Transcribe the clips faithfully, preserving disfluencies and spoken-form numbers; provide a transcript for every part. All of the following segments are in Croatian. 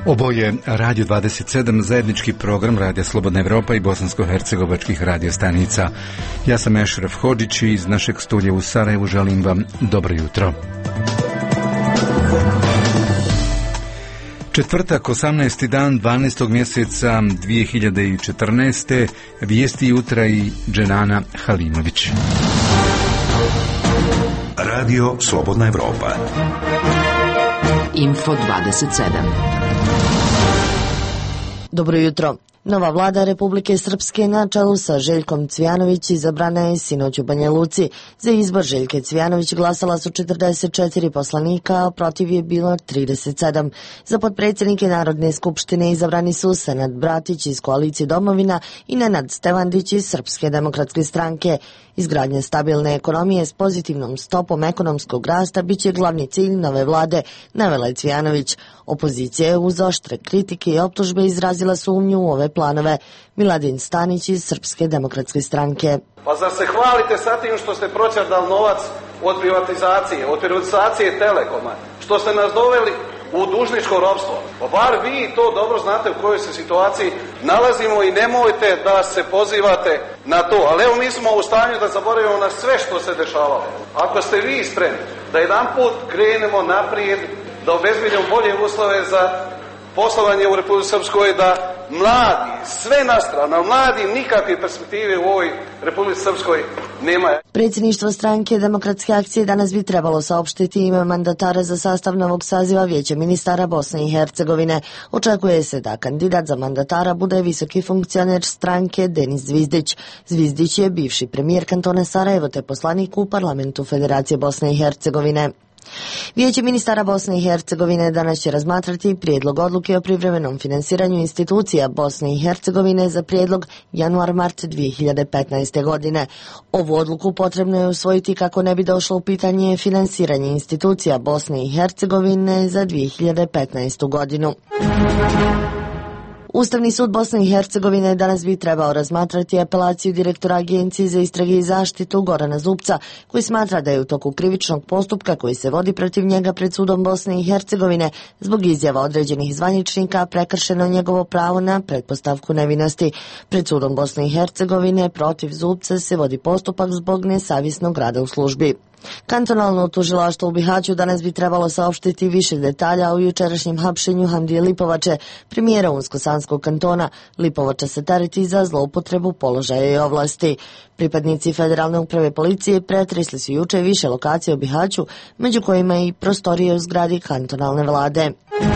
Oboje Radio dvadeset sedam, zajednički program Radija Slobodna Evropa i bosansko-hercegovačkih radiostanica. Ja sam Ešref Hodžić i iz našeg studija u Sarajevu želim vam dobro jutro. Četvrtak, osamnaesti dan dvanaestog mjeseca dvije hiljade četrnaeste. Vijesti jutra i Dženana Halimović. Radio Slobodna Evropa. Info dvadeset sedam. Dobro jutro. Nova vlada Republike Srpske na čelu sa Željkom Cvijanović izabrana je sinoć u Banja Luci. Za izbor Željke Cvijanović glasala su četrdeset četiri poslanika, a protiv je bilo trideset sedam. Za potpredsjednike Narodne skupštine izabrani su Senad Bratić iz koalicije Domovina i Nenad Stevandić iz Srpske demokratske stranke. Izgradnja stabilne ekonomije s pozitivnom stopom ekonomskog rasta biće glavni cilj nove vlade, navela je Cvijanović. Opozicija je uz oštre kritike i optužbe izrazila sumnju u ove planove. Miladin Stanić iz Srpske demokratske stranke. Pa zar se hvalite sa tim što ste proćerdali novac od privatizacije, od privatizacije Telekoma, što ste nas doveli u dužničko ropstvo? Pa bar vi to dobro znate u kojoj se situaciji nalazimo i nemojte da se pozivate na to. Ali evo mi smo u stanju da zaboravimo na sve što se dešavalo. Ako ste vi spremni da jedan put krenemo naprijed, da obezbedimo bolje uslove za poslovanje u Republici Srpskoj, da mladi, sve na stranu, mladi nikakve perspektive u ovoj Republici Srpskoj nema. Predsjedništvo stranke Demokratske akcije danas bi trebalo saopštiti ime mandatara za sastav novog saziva Vijeća ministara Bosne i Hercegovine. Očekuje se da kandidat za mandatara bude visoki funkcioner stranke Denis Zvizdić. Zvizdić je bivši premijer kantona Sarajevo te poslanik u parlamentu Federacije Bosne i Hercegovine. Vijeće ministara Bosne i Hercegovine danas će razmatrati prijedlog odluke o privremenom finansiranju institucija Bosne i Hercegovine za prijedlog januar-mart dvije hiljade petnaeste. godine. Ovu odluku potrebno je usvojiti kako ne bi došlo u pitanje finansiranje institucija Bosne i Hercegovine za dvije hiljade petnaestu. godinu. Ustavni sud Bosne i Hercegovine danas bi trebao razmatrati apelaciju direktora Agencije za istrage i zaštitu Gorana Zupca, koji smatra da je u toku krivičnog postupka koji se vodi protiv njega pred sudom Bosne i Hercegovine zbog izjava određenih zvaničnika prekršeno njegovo pravo na pretpostavku nevinosti. Pred sudom Bosne i Hercegovine protiv Zupca se vodi postupak zbog nesavjesnog rada u službi. Kantonalno tužilaštvo u Bihaću danas bi trebalo saopštiti više detalja o jučerašnjem hapšenju Hamdije Lipovače, premijera Unsko-Sanskog kantona. Lipovača se tereti za zloupotrebu položaja i ovlasti. Pripadnici Federalne uprave policije pretresli su juče više lokacije u Bihaću, među kojima i prostorije u zgradi kantonalne vlade.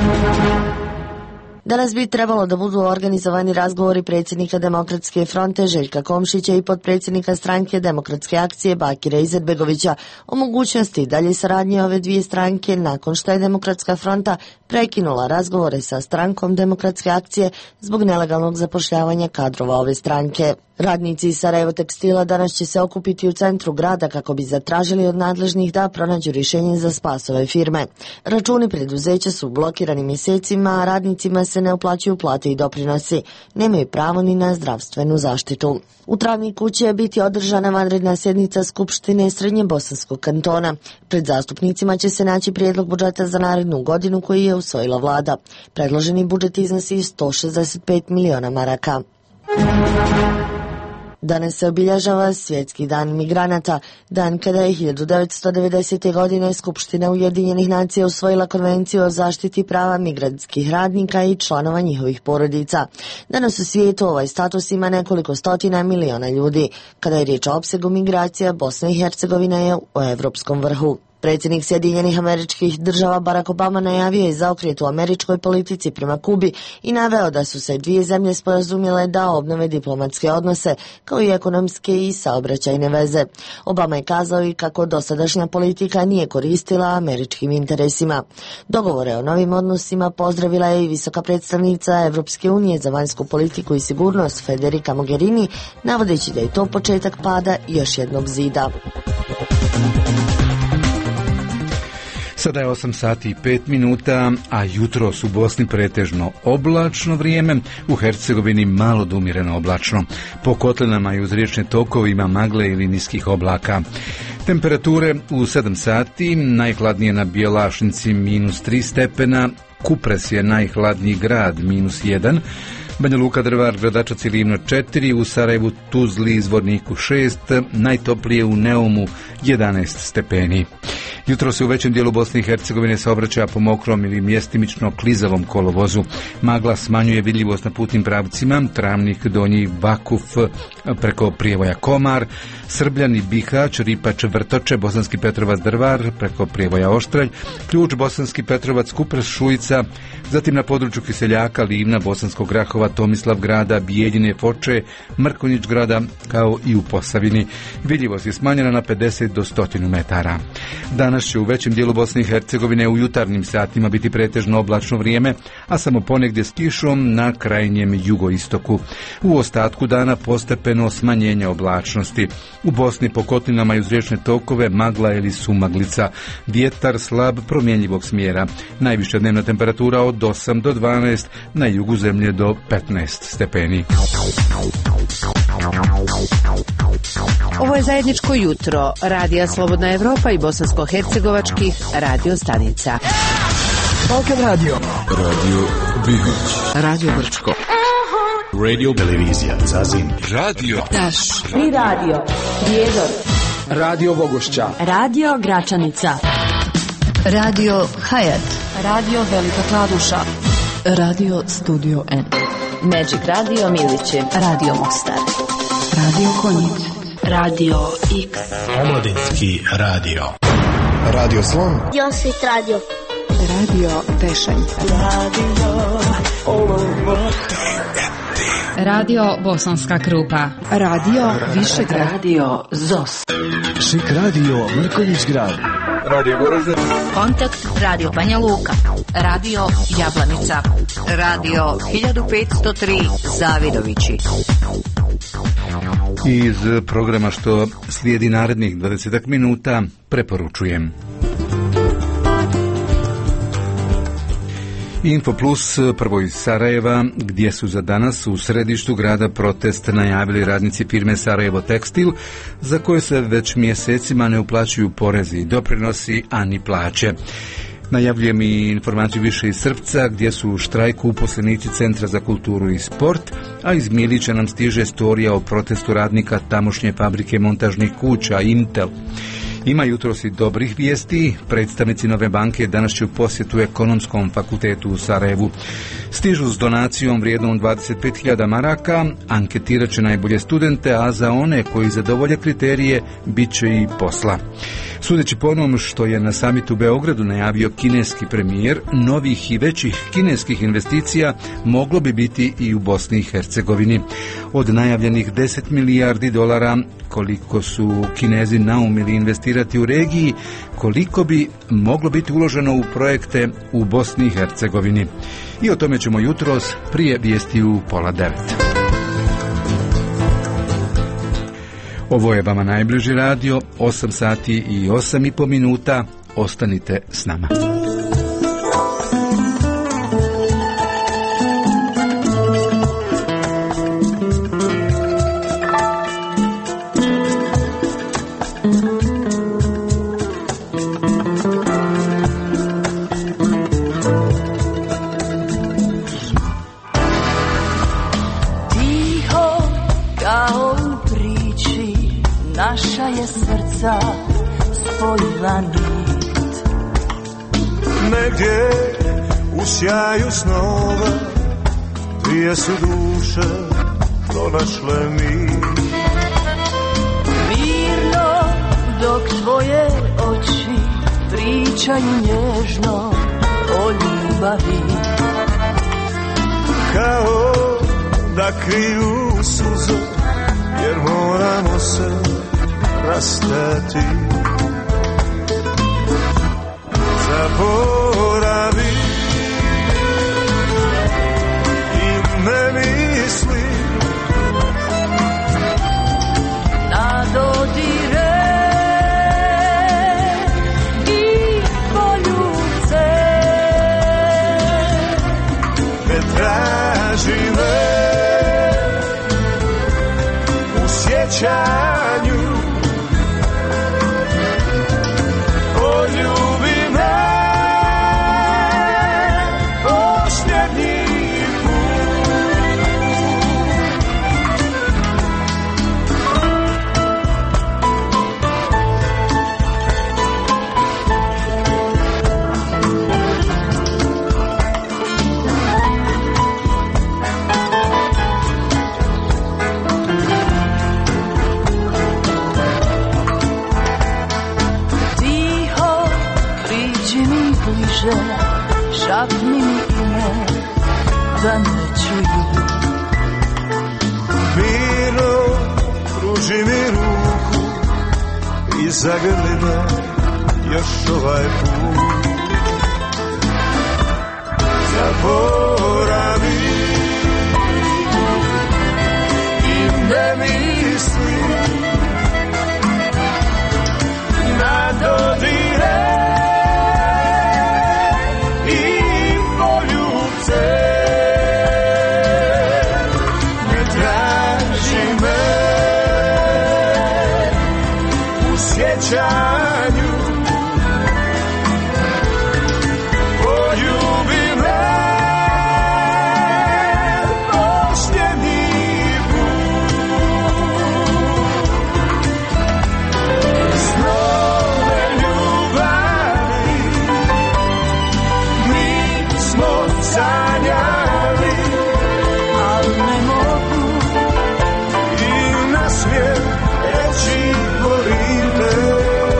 Danas bi trebalo da budu organizovani razgovori predsjednika Demokratske fronte Željka Komšića i potpredsjednika stranke Demokratske akcije Bakira Izetbegovića o mogućnosti dalje saradnje ove dvije stranke nakon što je Demokratska fronta prekinula razgovore sa strankom Demokratske akcije zbog nelegalnog zapošljavanja kadrova ove stranke. Radnici iz Sarajevo tekstila danas će se okupiti u centru grada kako bi zatražili od nadležnih da pronađu rješenje za spas ove firme. Računi preduzeća su blokirani mjesecima, a radnicima se ne uplaćuju plate i doprinosi. Nemaju pravo ni na zdravstvenu zaštitu. U Travniku će biti održana vanredna sjednica Skupštine Srednjebosanskog kantona. Pred zastupnicima će se naći prijedlog budžeta za narednu godinu koji je usvojila vlada. Predloženi budžet iznosi sto šezdeset pet miliona maraka. Danas se obilježava Svjetski dan migranata, dan kada je hiljadu devetsto devedesete. godine Skupština Ujedinjenih nacija usvojila Konvenciju o zaštiti prava migrantskih radnika i članova njihovih porodica. Danas u svijetu ovaj status ima nekoliko stotina miliona ljudi. Kada je riječ o opsegu migracija, Bosna i Hercegovina je u evropskom vrhu. Predsjednik Sjedinjenih Američkih Država Barack Obama najavio je zaokret u američkoj politici prema Kubi i naveo da su se dvije zemlje sporazumjele da obnove diplomatske odnose, kao i ekonomske i saobraćajne veze. Obama je kazao i kako dosadašnja politika nije koristila američkim interesima. Dogovore o novim odnosima pozdravila je i visoka predstavnica Evropske unije za vanjsku politiku i sigurnost Federica Mogherini, navodeći da je to početak pada još jednog zida. Sada je osam sati i pet minuta, a jutros u Bosni pretežno oblačno vrijeme, u Hercegovini malo do umjereno oblačno. Po kotlinama i uz riječne tokove ima magle ili niskih oblaka. Temperature u sedam sati, najhladnije na Bjelašnici minus tri stepena, Kupres je najhladniji grad, minus jedan. Banja Luka, Drvar, Gradačac i Livno četiri, u Sarajevu, Tuzli i Zvorniku šest, najtoplije u Neumu jedanaest stepeni. Jutro se u većem dijelu Bosne i Hercegovine saobraćaja po mokrom ili mjestimično klizavom kolovozu. Magla smanjuje vidljivost na putnim pravcima, Travnik, Donji Vakuf preko Prijevoja Komar, Srbljani, Bihać, Ripač, Vrtoče, Bosanski Petrovac, Drvar preko Prijevoja Oštralj, Ključ, Bosanski Petrovac, Kupres, Šujica, zatim na području Kiseljaka, Livna, Bosanskog Grahova, Tomislav grada, Bijeljine, Foče, Mrkonjić grada, kao i u Posavini. Vidljivost je smanjena na pedeset do sto metara. Danas će u većem dijelu Bosne i Hercegovine u jutarnjim satima biti pretežno oblačno vrijeme, a samo ponegdje s kišom na krajnjem jugoistoku. U ostatku dana postepeno smanjenje oblačnosti. U Bosni po kotlinama i uz riječne tokove magla ili sumaglica. Vjetar slab promjenjivog smjera. Najviša dnevna temperatura od osam do dvanaest, na jugu zemlje do petnaest stepeni. Ovo je zajedničko jutro Radija Slobodna Evropa i bosansko-hercegovačkih radio stanica. Balkan radio. Radio Bihać. Radio Brčko. Radio Televizija Zazin. Radio Taš. Tri radio. Prijedor. Radio Bogošća. Radio Gračanica. Radio Hayat. Radio Velika Kladuša. Radio Studio N. Magic Radio Milići. Radio Mostar. Radio Konjic. Radio X. Omladinski radio. Radio Slon. Josip Radio. Radio Tešanj. Radio Olomouc. Radio Bosanska Krupa. Radio Višegrad. Radio Zos. Šik radio Mrkonjić grad. Radio Goražde. Kontakt Radio Banja Luka. Radio Jablanica. Radio hiljadu petsto tri Zavidovići. Iz programa što slijedi narednih dvadeset minuta preporučujem. Info Plus, prvo iz Sarajeva, gdje su za danas u središtu grada protest najavili radnici firme Sarajevo Tekstil, za koje se već mjesecima ne uplaćuju porezi i doprinosi, a ni plaće. Najavljujem i informaciju više iz Srpca, gdje su u štrajku uposlenici Centra za kulturu i sport, a iz Milića nam stiže storija o protestu radnika tamošnje fabrike montažnih kuća Intel. Ima jutros i dobrih vijesti. Predstavnici Nove banke danas će u posjetu Ekonomskom fakultetu u Sarajevu. Stižu s donacijom vrijednom dvadeset pet hiljada maraka, anketirat će najbolje studente, a za one koji zadovolje kriterije bit će i posla. Sudeći po onom što je na samitu u Beogradu najavio kineski premijer, novih i većih kineskih investicija moglo bi biti i u Bosni i Hercegovini. Od najavljenih deset milijardi dolara, koliko su Kinezi naumili investirati u regiji, koliko bi moglo biti uloženo u projekte u Bosni i Hercegovini. I o tome ćemo jutros prije vijesti u pola devet. Ovo je vama najbliži radio, osam sati i osam i po minuta. Ostanite s nama. Naša je srca spojila nit. Negdje u sjaju snova dvije su duše pronašle mir. Mirno dok tvoje oči pričaju nježno o ljubavi. Kao da kriju suze, jer moramo se rastati. Zaboravi i ne misli na dodire i poljubce. Ne traži me u sjećanju. zagrli me još ovaj put. Zaboravi i ne misli na dodire i poljubce. Ne traži me u sjećanju, poljubi me posljednji put. Snove ljubavi mi smo sanjali, al ne mogu i na svijet reći volim te.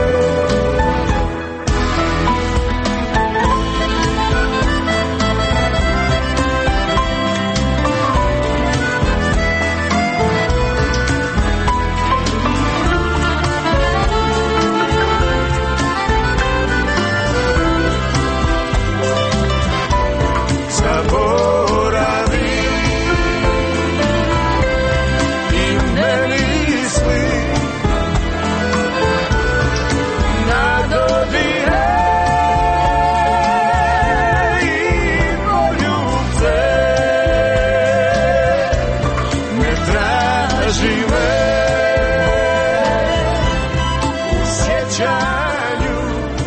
Zaboravi i ne misli na dodire i poljubce. Ne traži me u sjećanju.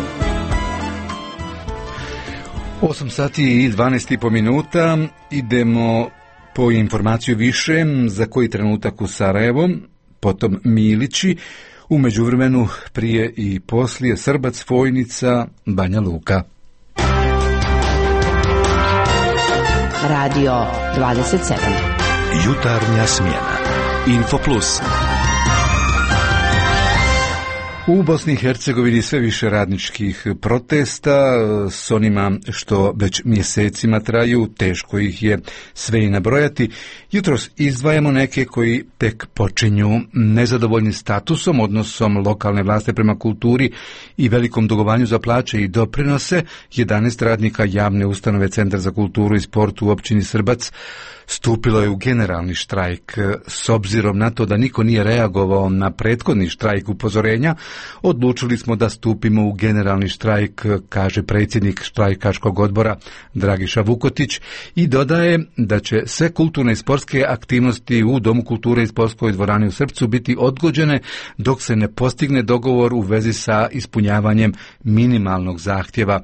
osam sati i dvanaest i po minuta, idemo po informaciju više za koji trenutak u Sarajevo, potom Milići, u međuvremenu prije i poslije Srbac, Fojnica, Banja Luka. Radio dvadeset sedam. Jutarnja smjena. Infoplus. U Bosni i Hercegovini sve više radničkih protesta, s onima što već mjesecima traju, teško ih je sve i nabrojati. Jutros izdvajamo neke koji tek počinju. Nezadovoljni statusom, odnosom lokalne vlasti prema kulturi i velikom dugovanju za plaće i doprinose, jedanaest radnika javne ustanove Centar za kulturu i sport u općini Srbac stupilo je u generalni štrajk. S obzirom na to da niko nije reagovao na prethodni štrajk upozorenja, odlučili smo da stupimo u generalni štrajk, kaže predsjednik štrajkaškog odbora Dragiša Vukotić, i dodaje da će sve kulturne i sportske aktivnosti u Domu kulture i sportskoj dvorani u Srpcu biti odgođene dok se ne postigne dogovor u vezi sa ispunjavanjem minimalnog zahtjeva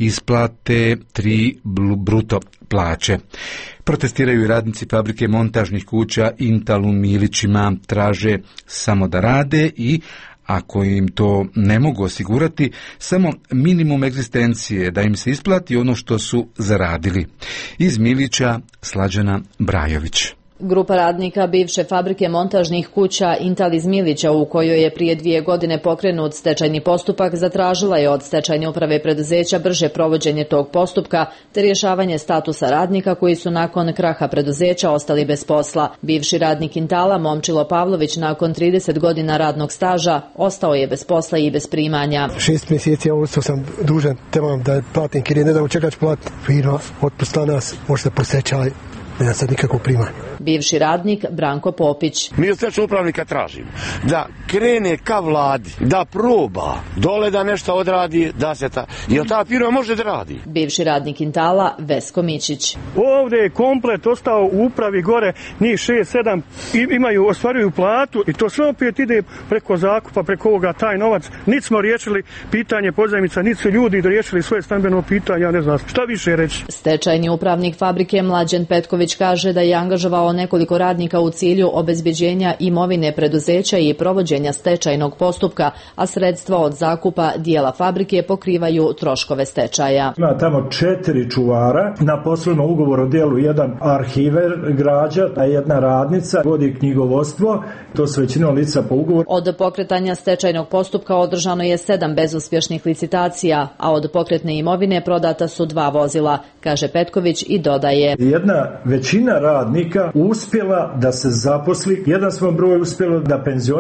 isplate tri bruto plaće. Protestiraju i radnici fabrike montažnih kuća Intal u Milićima, traže samo da rade i, ako im to ne mogu osigurati, samo minimum egzistencije, da im se isplati ono što su zaradili. Iz Milića Slađana Brajović. Grupa radnika bivše fabrike montažnih kuća Intal iz Milića, u kojoj je prije dvije godine pokrenut stečajni postupak, zatražila je od stečajne uprave preduzeća brže provođenje tog postupka te rješavanje statusa radnika koji su nakon kraha preduzeća ostali bez posla. Bivši radnik Intala Momčilo Pavlović nakon trideset godina radnog staža ostao je bez posla i bez primanja. Šest mjeseci ostao sam dužan temam da platim kirije, ne da čekać platim. Firma otpusta nas, možda posjećaj. Nema sad nikakvog primanja. Bivši radnik Branko Popić. Mi od stečajnog upravnika tražimo da krene ka vladi, da proba dole da nešto odradi, da se ta, jer ta firma može da radi. Bivši radnik Intala Vesko Mičić. Ovdje je komplet ostao u upravi gore, njih šest sedam imaju, ostvaruju platu i to sve opet ide preko zakupa, preko ovoga taj novac. Niti smo riješili pitanje pozajmica, niti su ljudi riješili svoje stambeno pitanje, ja ne znam šta više reći. Stečajni upravnik fabrike Mlađen Petković kaže da je angažovao nekoliko radnika u cilju obezbeđenja imovine preduzeća i provođenja stečajnog postupka, a sredstva od zakupa dijela fabrike pokrivaju troškove stečaja. Ima tamo četiri čuvara, na poslovnom ugovoru o dijelu jedan arhiver građa, a jedna radnica vodi knjigovodstvo, to su većinom lica po ugovoru. Od pokretanja stečajnog postupka održano je sedam bezuspješnih licitacija, a od pokretne imovine prodata su dva vozila, kaže Petković i dodaje. Jedna većina radnika uspjela da se zaposli, jedan smo broj uspjelo da penzionišemo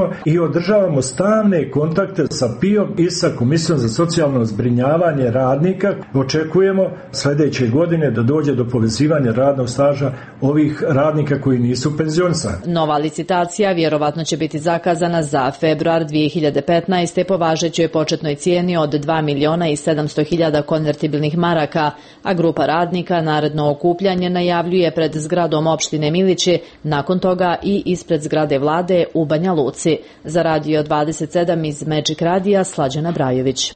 surađujemo i održavamo stalne kontakte sa P I O i sa Komisijom za socijalno zbrinjavanje radnika. Očekujemo sljedeće godine da dođe do povezivanja radnog staža ovih radnika koji nisu penzionisani. Nova licitacija vjerovatno će biti zakazana za februar dvije hiljade petnaeste. po važećoj početnoj cijeni od dva miliona i sedamsto hiljada konvertibilnih maraka, a grupa radnika naredno okupljanje najavljuje pred zgradom opštine Milići, nakon toga i ispred zgrade vlade u Banja Luci. Za Radio dvadeset sedam iz Magic Radija, Slađana Brajović.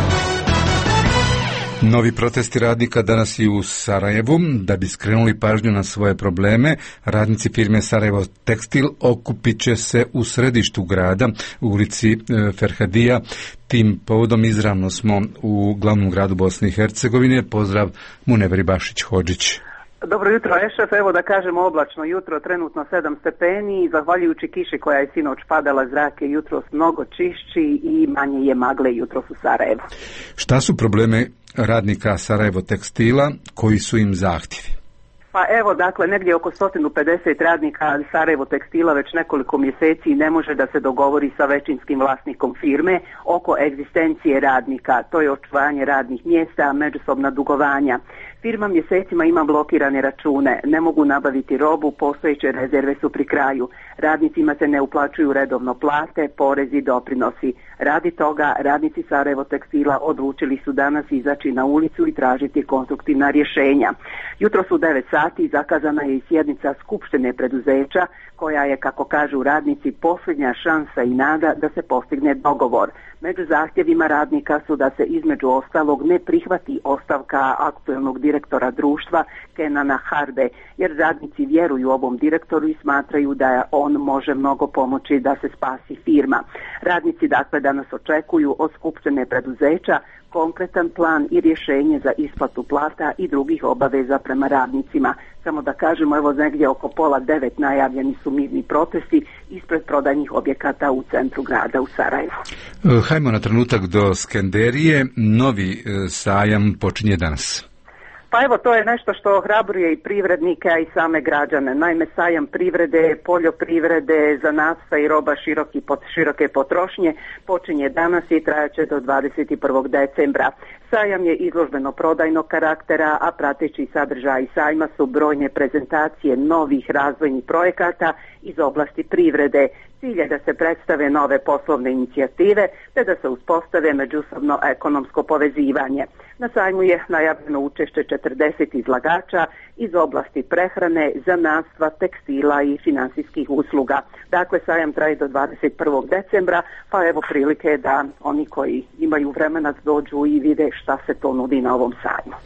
Novi protesti radnika danas i u Sarajevu. Da bi skrenuli pažnju na svoje probleme, radnici firme Sarajevo Tekstil okupit će se u središtu grada, u ulici Ferhadija. Tim povodom izravno smo u glavnom gradu Bosne i Hercegovine. Pozdrav Muneveri Bašić-Hodžić. Dobro jutro, Ešef. Evo da kažemo oblačno jutro, trenutno sedam stepeni i zahvaljujući kiši koja je sinoć padala, zrak je jutros mnogo čišći i manje je magle jutros u Sarajevu. Šta su probleme radnika Sarajevo Tekstila, koji su im zahtjevi? Pa evo, dakle, negdje oko sto pedeset radnika Sarajevo Tekstila već nekoliko mjeseci ne može da se dogovori sa većinskim vlasnikom firme oko egzistencije radnika. To je očuvanje radnih mjesta, međusobna dugovanja. Firma mjesecima ima blokirane račune, ne mogu nabaviti robu, postojeće rezerve su pri kraju. Radnicima se ne uplaćuju redovno plate, porezi, doprinosi. Radi toga, radnici Sarajevo Tekstila odlučili su danas izaći na ulicu i tražiti konstruktivna rješenja. Jutro su devet sati zakazana je i sjednica Skupštine preduzeća, koja je, kako kažu radnici, posljednja šansa i nada da se postigne dogovor. Među zahtjevima radnika su da se između ostalog ne prihvati ostavka aktuelnog direktora društva Kenana Harbe, jer radnici vjeruju ovom direktoru i smatraju da on može mnogo pomoći da se spasi firma. Radnici dakle danas očekuju od Skupštine preduzeća konkretan plan i rješenje za isplatu plata i drugih obaveza prema radnicima. Samo da kažemo, evo negdje oko pola devet najavljeni su mirni protesti ispred prodajnih objekata u centru grada u Sarajevu. Hajmo na trenutak do Skenderije. Novi sajam počinje danas. Pa evo, to je nešto što ohrabruje i privrednike, a i same građane. Naime, sajam privrede, poljoprivrede, zanatstva i roba široki, pot, široke potrošnje počinje danas i trajaće do dvadeset prvog decembra. Sajam je izložbeno-prodajnog karaktera, a prateći sadržaji sajma su brojne prezentacije novih razvojnih projekata iz oblasti privrede. Cilj je da se predstave nove poslovne inicijative te da se uspostave međusobno ekonomsko povezivanje. Na sajmu je najavljeno učešće četrdeset izlagača iz oblasti prehrane, zanatstva, tekstila i financijskih usluga. Dakle, sajam traje do dvadeset prvog decembra, pa evo prilike da oni koji imaju vremena dođu i vide šta se to nudi na ovom sajmu.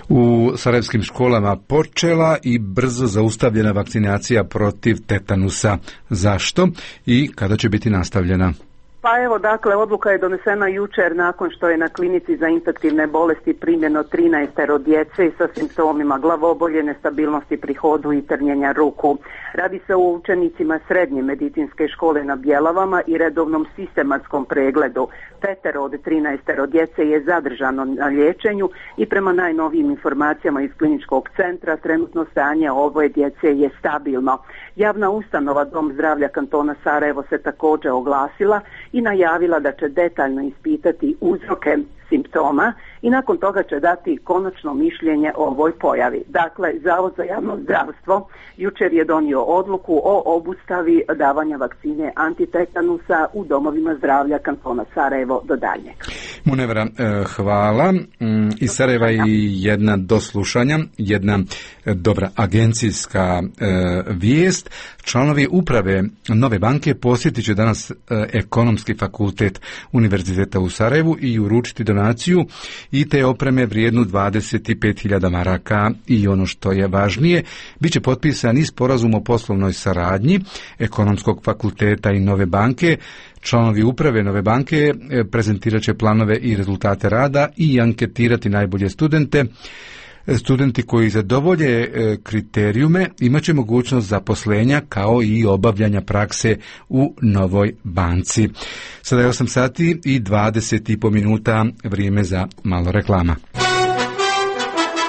U sarajevskim školama počela i brzo zaustavljena vakcinacija protiv tetanusa. Zašto i kada će biti nastavljena? Pa evo, dakle, odluka je donesena jučer nakon što je na klinici za infektivne bolesti primljeno trinaestero djece sa simptomima glavobolje, nestabilnosti pri hodu i trnjenja ruku. Radi se o učenicima srednje medicinske škole na Bjelavama i redovnom sistematskom pregledu. Petero od trinaestero djece je zadržano na liječenju i prema najnovijim informacijama iz kliničkog centra trenutno stanje oboje djece je stabilno. Javna ustanova Dom zdravlja kantona Sarajevo se također oglasila i najavila da će detaljno ispitati uzroke simptoma i nakon toga će dati konačno mišljenje o ovoj pojavi. Dakle, Zavod za javno zdravstvo jučer je donio odluku o obustavi davanja vakcine antitetanusa u domovima zdravlja kantona Sarajevo do daljnjeg. Munevra, hvala. Iz Sarajeva i jedna doslušanja, jedna dobra agencijska vijest. Članovi uprave Nove banke posjetit će danas Ekonomski fakultet Univerziteta u Sarajevu i uručiti donaciju i te opreme vrijednu dvadeset pet hiljada maraka. I ono što je važnije, bit će potpisan i sporazum o poslovnoj saradnji Ekonomskog fakulteta i Nove banke. Članovi uprave Nove banke prezentirat će planove i rezultate rada i anketirati najbolje studente. Studenti koji zadovolje kriterijume imat će mogućnost zaposlenja kao i obavljanja prakse u Novoj banci. Sada je osam sati i dvadeset i po minuta, vrijeme za malo reklama.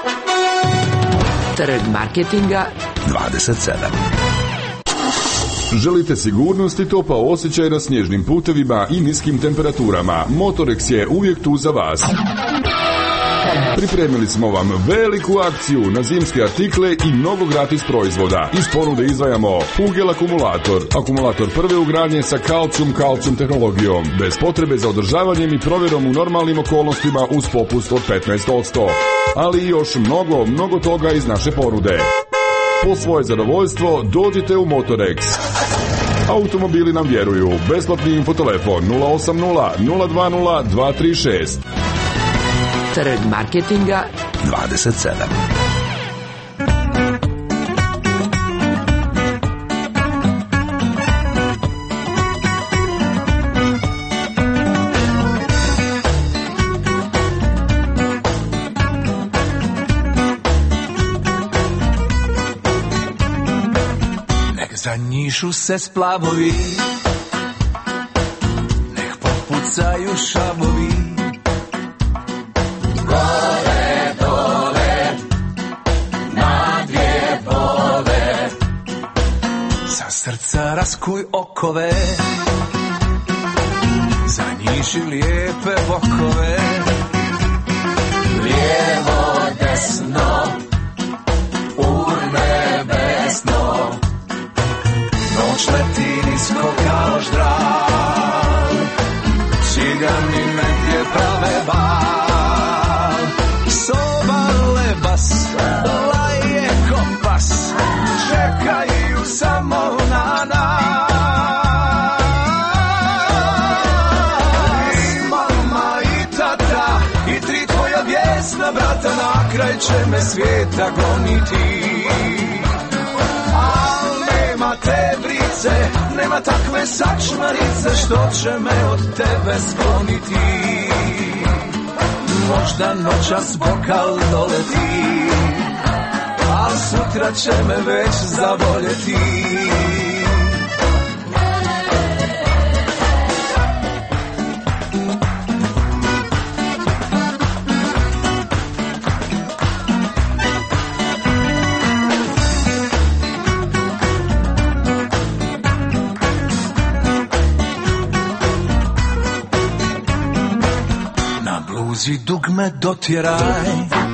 Trg marketinga dvadeset sedam. Želite sigurnost i topao osjećaj na snježnim putevima i niskim temperaturama? Motorex je uvijek tu za vas. Pripremili smo vam veliku akciju na zimske artikle i mnogo gratis proizvoda. Iz ponude izdvajamo Hugel akumulator, akumulator prve ugradnje sa kalcijum-kalcijum tehnologijom, bez potrebe za održavanjem i provjerom u normalnim okolnostima uz popust od petnaest posto. Ali i još mnogo, mnogo toga iz naše ponude. Po svoje zadovoljstvo dođite u Motorex. Automobili nam vjeruju. Besplatni infotelefon nula osam nula nula dva nula dva tri šest. Trg marketinga dvadeset sedam. Nek zanjišu se splavovi, nek popucaju šavovi. Gore, dole, na dvije pole, sa srca raskuj okove, zanjiši lijepe bokove. Lijevo, desno, urnebesno, noć leti nisko kao ždral, cigani negdje prave bal. Soba lebas, laje kompas, čekaju samo na nas. I mama i tata i tri tvoja vjesna brata, na kraj će me svijeta goniti. Al nema te brice, nema takve sačmarice, što će me od tebe skloniti. Možda noćas bokal doleti, a sutra će me već zavoljeti. Bluzi dugme dotjeraj,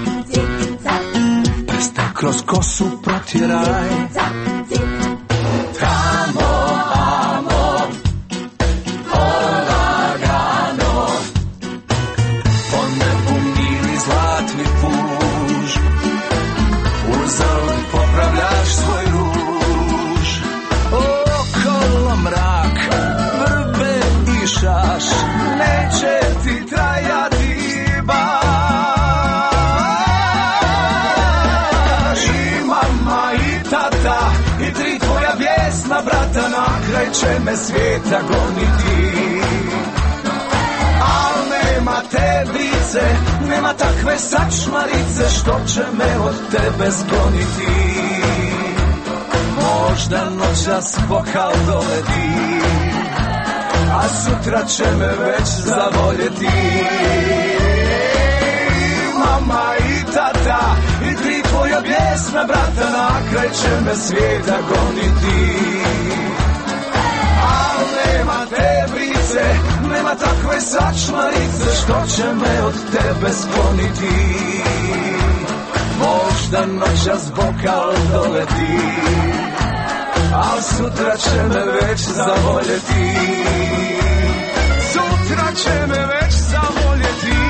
prste kroz kosu protjeraj. Tamo, amo, polagano, po nebu mili zlatni puž, uzalud popravljaš svoj ruž. Okolo mrak, vrbe i šaš, neće ti trajati. I tri tvoja vjesna brata, na kraj će me svijeta goniti. Al nema te brice, nema takve sačmarice, što će me od tebe skloniti. Možda noćas bokal doleti, a sutra će me već zavoljeti. Mama i tata i tri tvoja vjesna brata, na kraj će me svijeta goniti. Al nema te brice, nema takve sačmarice, što će me od tebe skloniti. Možda noćas bokal doleti, a sutra će me već zavoljeti. Sutra će me već zavoljeti.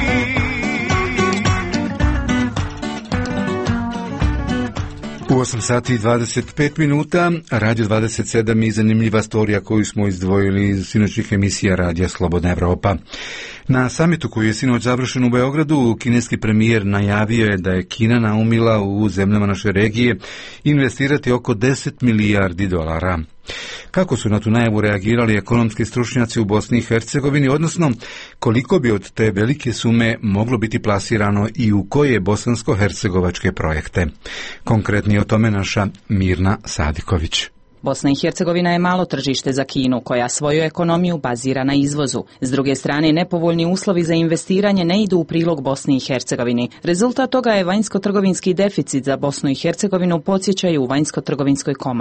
U osam sati i dvadeset pet minuta, Radio dvadeset sedam i zanimljiva storija koju smo izdvojili iz sinoćnih emisija Radija Slobodna Evropa. Na samitu koji je sinoć završen u Beogradu, kineski premijer najavio je da je Kina naumila u zemljama naše regije investirati oko deset milijardi dolara. Kako su na tu najavu reagirali ekonomski stručnjaci u Bosni i Hercegovini, odnosno koliko bi od te velike sume moglo biti plasirano i u koje bosansko-hercegovačke projekte? Konkretnije o tome naša Mirna Sadiković. Bosna i Hercegovina je malo tržište za Kinu, koja svoju ekonomiju bazira na izvozu. S druge strane, nepovoljni uslovi za investiranje ne idu u prilog Bosni i Hercegovini. Rezultat toga je vanjsko-trgovinski deficit za Bosnu i Hercegovinu, podsjećaju u vanjsko-trgovinskoj komori.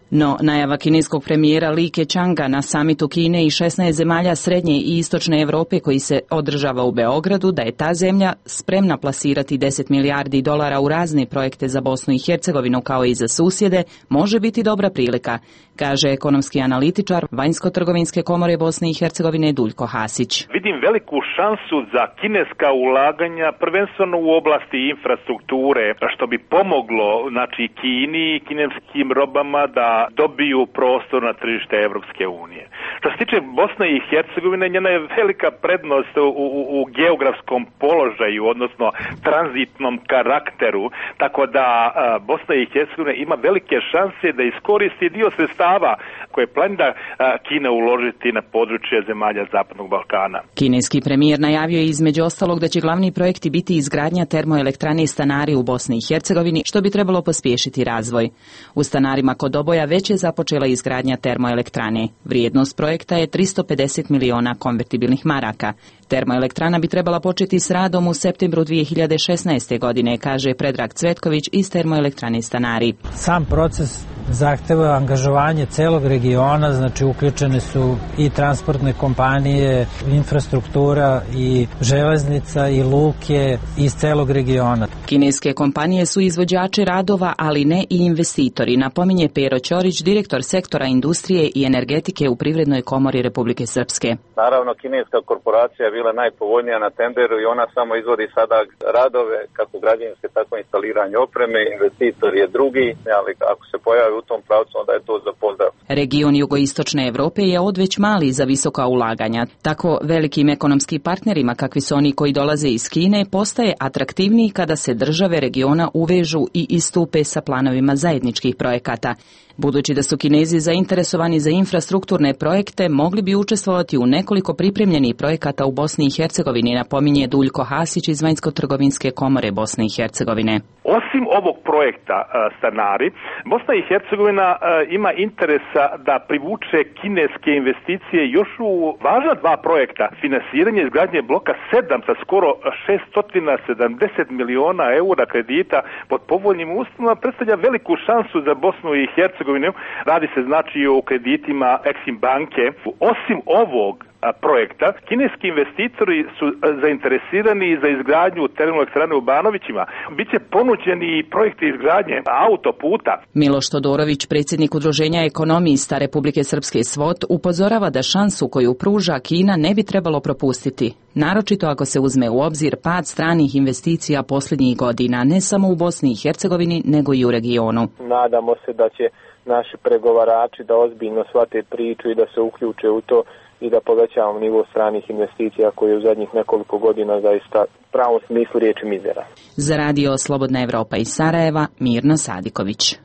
No, najava kineskog premijera Li Keqianga na samitu Kine i šesnaest zemalja srednje i istočne Europe koji se održava u Beogradu da je ta zemlja spremna plasirati deset milijardi dolara u razne projekte za Bosnu i Hercegovinu kao i za susjede, može biti dobra prilika, kaže ekonomski analitičar Vanjsko-trgovinske komore Bosne i Hercegovine Duljko Hasić. Vidim veliku šansu za kineska ulaganja, prvenstveno u oblasti infrastrukture, što bi pomoglo znači Kini i kineskim robama da dobiju prostor na tržište Evropske unije. Što se tiče Bosne i Hercegovine, njena je velika prednost u, u, u geografskom položaju, odnosno tranzitnom karakteru, tako da a, Bosna i Hercegovina ima velike šanse da iskoristi dio sredstava koje planira Kina uložiti na područje zemalja Zapadnog Balkana. Kineski premijer najavio je između ostalog da će glavni projekti biti izgradnja termoelektrane Stanari u Bosni i Hercegovini, što bi trebalo pospješiti razvoj. U Stanarima kod Oboja već je započela izgradnja termoelektrane. Vrijednost projekta je tristo pedeset miliona konvertibilnih maraka. Termoelektrana bi trebala početi s radom u septembru dvije hiljade šesnaeste. godine, kaže Predrag Cvetković iz termoelektrane Stanari. Sam proces zahteva angažovanje celog regiona, znači uključene su i transportne kompanije, infrastruktura i železnica i luke iz celog regiona. Kineske kompanije su izvođači radova, ali ne i investitori, napominje Pero Ćorić, direktor sektora industrije i energetike u Privrednoj komori Republike Srpske. Naravno, kineska korporacija je bila najpovoljnija na tenderu i ona samo izvodi sada radove, kako građevinske, tako i instaliranje opreme, investitor je drugi, ali ako se pojavi u tom pravcu, onda je to za pozdrav. Region jugoistočne Europe je odveć mali za visoka ulaganja. Tako velikim ekonomskim partnerima, kakvi su oni koji dolaze iz Kine, postaje atraktivniji kada se države regiona uvežu i istupe sa planovima zajedničkih projekata. Budući da su Kinezi zainteresovani za infrastrukturne projekte, mogli bi učestvovati u nekoliko pripremljenih projekata u Bosni i Hercegovini, napominje Duljko Hasić iz Vanjsko-trgovinske komore Bosne i Hercegovine. Osim ovog projekta Stanari, Bosna i Hercegovina ima interesa da privuče kineske investicije još u važna dva projekta. Finansiranje izgradnje bloka sedam sa skoro šesto sedamdeset miliona eura kredita pod povoljnim uslovima predstavlja veliku šansu za Bosnu i Hercegovinu. Radi se znači o kreditima Exim banke. Osim ovog projekta, kineski investitori su zainteresirani za izgradnju termoelektrane u Banovićima. Biće ponuđeni i projekti izgradnje autoputa. Miloš Todorović, predsjednik Udruženja ekonomista Republike Srpske S V O T, upozorava da šansu koju pruža Kina ne bi trebalo propustiti. Naročito ako se uzme u obzir pad stranih investicija posljednjih godina, ne samo u Bosni i Hercegovini, nego i u regionu. Nadamo se da će naši pregovarači da ozbiljno shvate priču i da se uključe u to i da povećavamo nivo stranih investicija koji je u zadnjih nekoliko godina zaista u pravom smislu riječi mizera. Za radio Slobodna Evropa iz Sarajeva, Mirna Sadiković.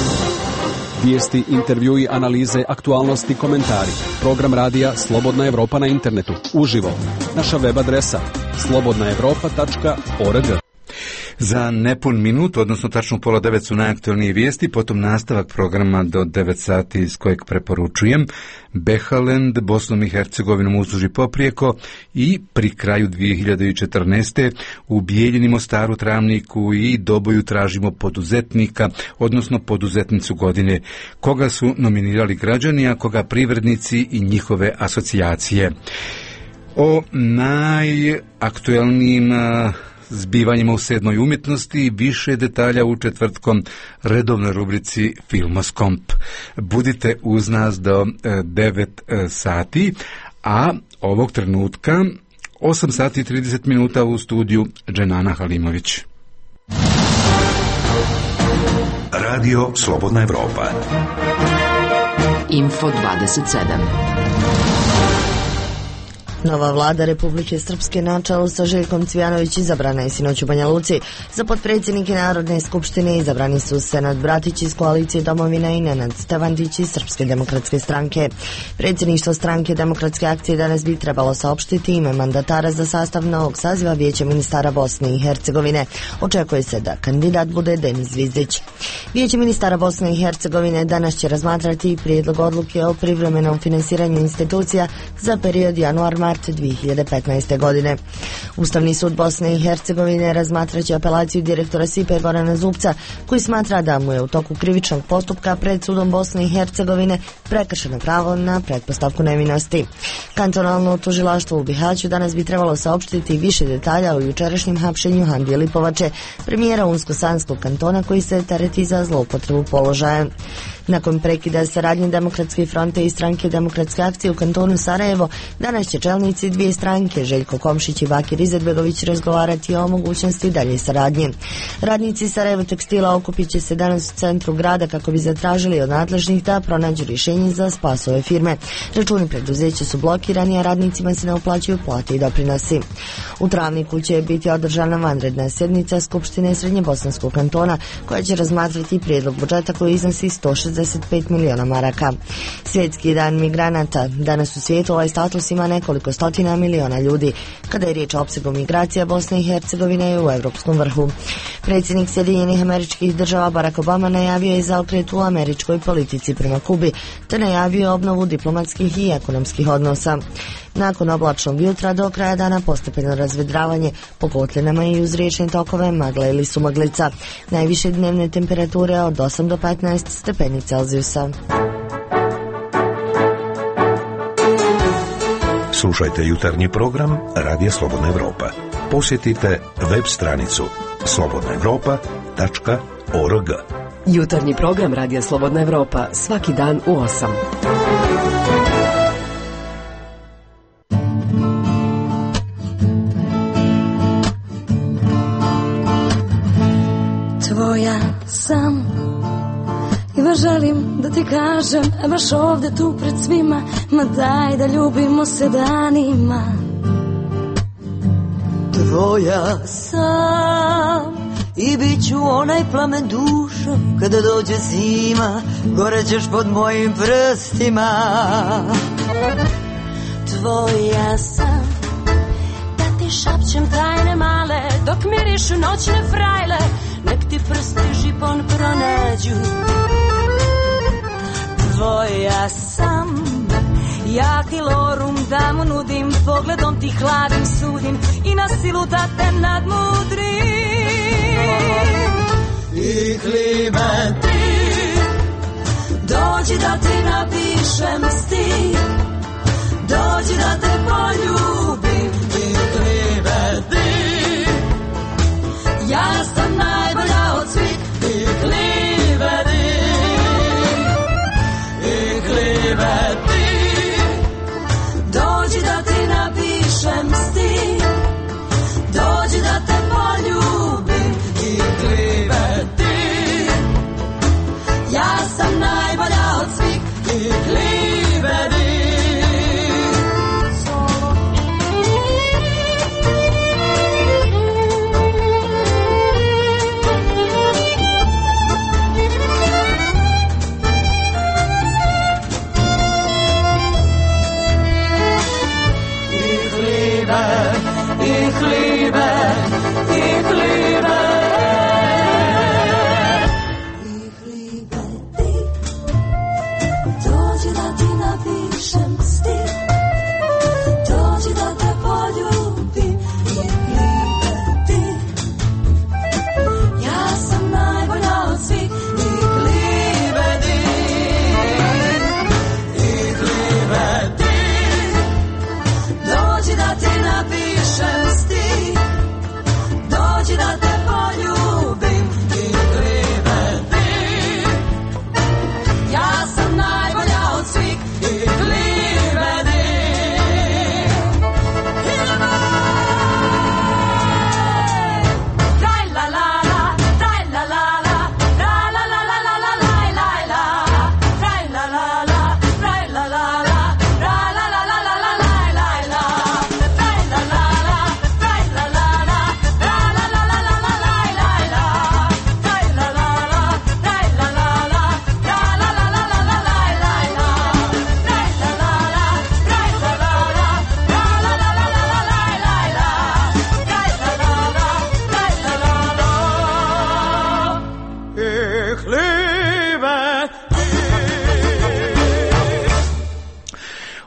Vijesti, intervjui, analize, aktualnosti, komentari. Program radija Slobodna Evropa na internetu. Uživo. Naša web adresa slobodna evropa tačka org. Za nepun minut, odnosno tačno pola devet su najaktualnije vijesti, potom nastavak programa do devet sati iz kojeg preporučujem Behalend, Bosnom i Hercegovinom uzduži poprijeko i pri kraju dvije hiljade četrnaeste u Bijeljini, Mostaru, Travniku i Doboju tražimo poduzetnika, odnosno poduzetnicu godine, koga su nominirali građani, a koga privrednici i njihove asocijacije. O najaktuelnijim zbivanjima u sedmoj umjetnosti više detalja u četvrtkom redovnoj rubrici Filmoskomp. Budite uz nas do devet sati, a ovog trenutka osam sati i trideset minuta u studiju Dženana Halimović. Radio Slobodna Evropa. Info dvadeset sedam. Nova vlada Republike Srpske na čelu sa Željkom Cvijanović izabrana je sinoć u Banja Luci. Za potpredsjednike Narodne skupštine izabrani su Senad Bratić iz koalicije Domovina i Nenad Stevandić iz Srpske demokratske stranke. Predsjedništvo stranke Demokratske akcije danas bi trebalo saopštiti ime mandatara za sastav novog saziva Vijeća ministara Bosne i Hercegovine. Očekuje se da kandidat bude Denis Zvizdić. Vijeće ministara Bosne i Hercegovine danas će razmatrati prijedlog odluke o privremenom finansiranju institucija za period januar-maj mart dvije hiljade petnaeste. godine. Ustavni sud Bosne i Hercegovine razmatraće apelaciju direktora S I P-a Gorana Zupca, koji smatra da mu je u toku krivičnog postupka pred sudom Bosne i Hercegovine prekršeno pravo na pretpostavku nevinosti. Kantonalno tužilaštvo u Bihaću danas bi trebalo saopštiti više detalja o jučerašnjem hapšenju Hamdije Lipovače, premijera Unsko-Sanskog kantona, koji se tereti za zloupotrebu položaja. Nakon prekida saradnje Demokratske fronte i Stranke demokratske akcije u kantonu Sarajevo, danas će čelnici dvije stranke, Željko Komšić i Bakir Izetbegović, razgovarati o mogućnosti dalje saradnje. Radnici Sarajevo tekstila okupit će se danas u centru grada kako bi zatražili od nadležnih da pronađu rješenje za spas ove firme. Računi preduzeća su blokirani, a radnicima se ne uplaćuju plate i doprinosi. U Travniku će biti održana vanredna sjednica Skupštine Srednjebosanskog kantona, koja će razmatrati prijedlog budžeta koji iznosi sto šezdeset pet miliona maraka. Svjetski dan migranata. Danas u svijetu ovaj status ima nekoliko stotina miliona ljudi. Kada je riječ o opsegu migracija, Bosna i Hercegovina je u evropskom vrhu. Predsjednik Sjedinjenih Američkih Država Barack Obama najavio je zaokret u američkoj politici prema Kubi, te najavio obnovu diplomatskih i ekonomskih odnosa. Nakon oblačnog jutra do kraja dana postepeno razvedravanje, po kotlinama i uz riječne tokove magla ili sumaglica. Najviše dnevne temperature od osam do petnaest stepeni Celzijusa. Slušajte jutarnji program Radija Slobodna Evropa. Posjetite web stranicu slobodna evropa tačka org. Jutarnji program Radija Slobodna Evropa svaki dan u osam. Tvoja sam i baš želim da ti kažem, e baš ovde tu pred svima, ma daj da ljubimo se danima. Tvoja sam i bit ću onaj plamen dušom, kada dođe zima, gorećeš pod mojim prstima. Tvoja sam, da ti šapćem tajne male, dok mirišu noćne frajle, nek ti prsti žipon pronađu. Tvoja sam, ja ti lorum da mu nudim, pogledom ti hladim sudim i na silu da te nadmudrim. I klime ti, dođi da ti napišem stih, dođi da te poljubim. I klime ti, ja sam najbolja od svih. I klime ti, i klime ti, dođi da ti napišem stih, dođi da te poljubim. I klime ti, ja sam najbolja od svih. I klime ti. Ich liebe, ich liebe, ich liebe dich. Dođi da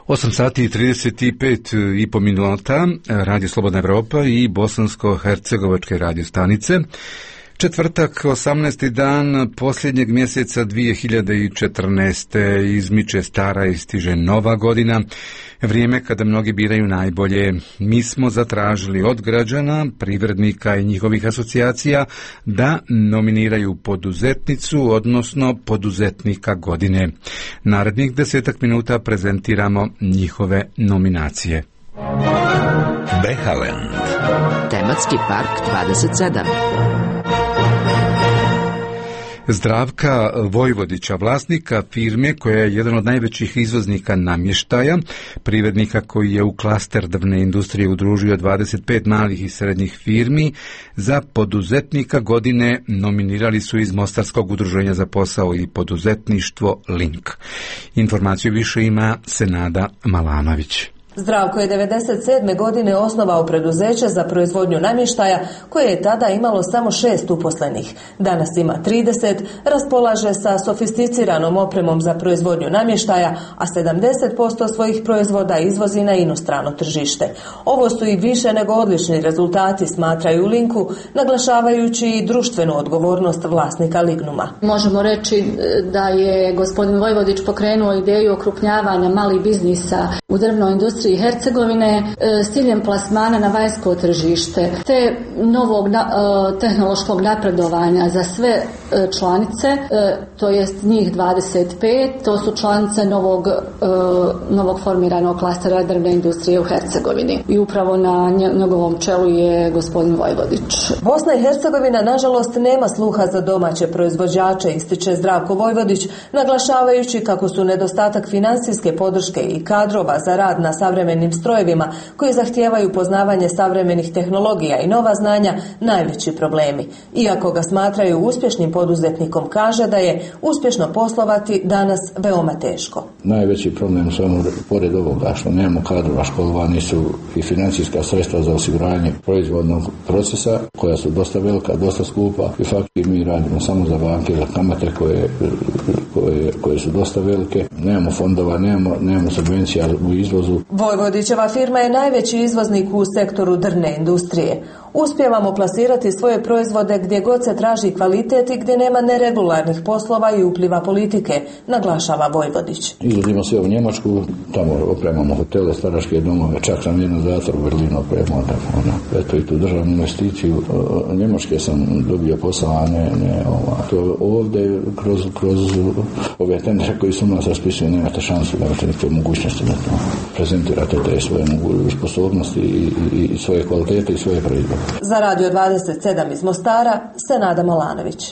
osam sati i trideset pet i po minuta, Radio Slobodna Evropa i bosansko-hercegovačke radio stanice. Četvrtak, osamnaesti dan posljednjeg mjeseca dvije hiljade četrnaeste. Izmiče stara i stiže nova godina, vrijeme kada mnogi biraju najbolje. Mi smo zatražili od građana, privrednika i njihovih asocijacija da nominiraju poduzetnicu, odnosno poduzetnika godine. Narednih desetak minuta prezentiramo njihove nominacije. Behaland. Tematski park dvadeset sedam. Zdravka Vojvodića, vlasnika firme koja je jedan od najvećih izvoznika namještaja, privrednika koji je u klaster drvne industrije udružio dvadeset pet malih i srednjih firmi, za poduzetnika godine nominirali su iz Mostarskog udruženja za posao i poduzetništvo Link. Informaciju više ima Senada Malanović. Zdravko je devedeset sedme. godine osnovao preduzeće za proizvodnju namještaja koje je tada imalo samo šest uposlenih. Danas ima trideset, raspolaže sa sofisticiranom opremom za proizvodnju namještaja, a sedamdeset posto svojih proizvoda izvozi na inostrano tržište. Ovo su i više nego odlični rezultati, smatraju u Linku, naglašavajući i društvenu odgovornost vlasnika Lignuma. Možemo reći da je gospodin Vojvodić pokrenuo ideju okrupnjavanja malih biznisa u drvnoj industriji Hercegovine s ciljem plasmana na vanjsko tržište te novog na, tehnološkog napredovanja za sve članice, to jest njih dvadeset pet, to su članice novog, novog formiranog klastera drvne industrije u Hercegovini. I upravo na njegovom čelu je gospodin Vojvodić. Bosna i Hercegovina nažalost nema sluha za domaće proizvođače, ističe Zdravko Vojvodić, naglašavajući kako su nedostatak financijske podrške i kadrova za rad na savremenim strojevima koji zahtijevaju poznavanje savremenih tehnologija i nova znanja najveći problemi. Iako ga smatraju uspješnim poduzetnikom, kaže da je uspješno poslovati danas veoma teško. Najveći problem samo pored ovoga što nemamo kadrova, školovani su i financijska sredstva za osiguranje proizvodnog procesa koja su dosta velika, dosta skupa i fakti mi radimo samo za banke, za kamate koje, koje, koje su dosta velike. Nemamo fondova, nemamo, nemamo subvencija u izvozu. Vojvodićeva firma je najveći izvoznik u sektoru drvne industrije. Uspijevamo plasirati svoje proizvode gdje god se traži kvalitet i gdje nema neregularnih poslova i upliva politike, naglašava Vojvodić. Izvozimo sve u Njemačku, tamo opremamo hotele, staračke domove, čak sam jedan zatvor u Berlinu opremao, ono, eto i tu državnu investiciju. Njemačke sam dobio posao, a ne, ne ova. To ovdje kroz, kroz ove tendere koji su u nas raspisuju, nemate šansu, nemate nikakve mogućnosti da to prezentirate te svoje sposobnosti i, i, i svoje kvalitete i svoje proizvode. Za Radio dvadeset sedam iz Mostara, Senada Malanović.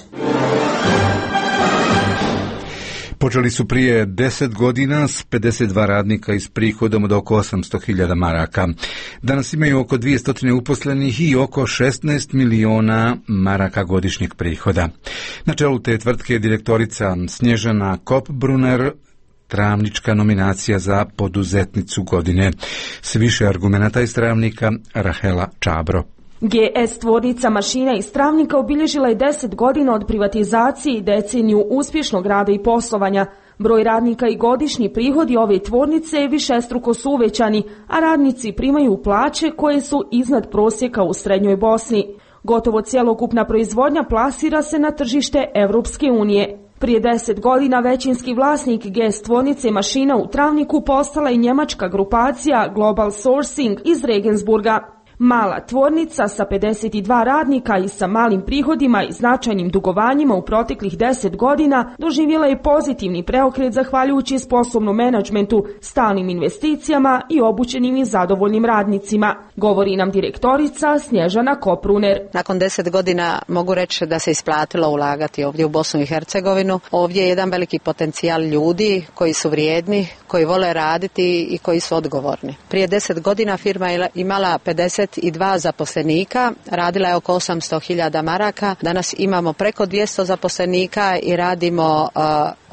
Počeli su prije deset godina s pedeset dva radnika i s prihodom od oko osamsto hiljada maraka. Danas imaju oko dvjesto uposlenih i oko šesnaest miliona maraka godišnjeg prihoda. Na čelu te tvrtke je direktorica Snježana Kopbrunner, Travnička nominacija za poduzetnicu godine. S više argumenata iz Travnika, Rahela Čabro. G S tvornica mašina iz Travnika obilježila je deset godina od privatizacije i deceniju uspješnog rada i poslovanja. Broj radnika i godišnji prihodi ove tvornice višestruko su uvećani, a radnici primaju plaće koje su iznad prosjeka u srednjoj Bosni. Gotovo cjelokupna proizvodnja plasira se na tržište Evropske unije. Prije deset godina većinski vlasnik G S tvornice mašina u Travniku postala i njemačka grupacija Global Sourcing iz Regensburga. Mala tvornica sa pedeset dva radnika i sa malim prihodima i značajnim dugovanjima u proteklih deset godina doživjela je pozitivni preokret zahvaljujući sposobnom menadžmentu, stalnim investicijama i obučenim i zadovoljnim radnicima, govori nam direktorica Snježana Kopruner. Nakon deset godina mogu reći da se isplatilo ulagati ovdje u Bosnu i Hercegovinu. Ovdje je jedan veliki potencijal ljudi koji su vrijedni, koji vole raditi i koji su odgovorni. Prije deset godina firma je imala pedeset dva zaposlenika, radila je oko osamsto hiljada maraka, danas imamo preko dvjesto zaposlenika i radimo uh,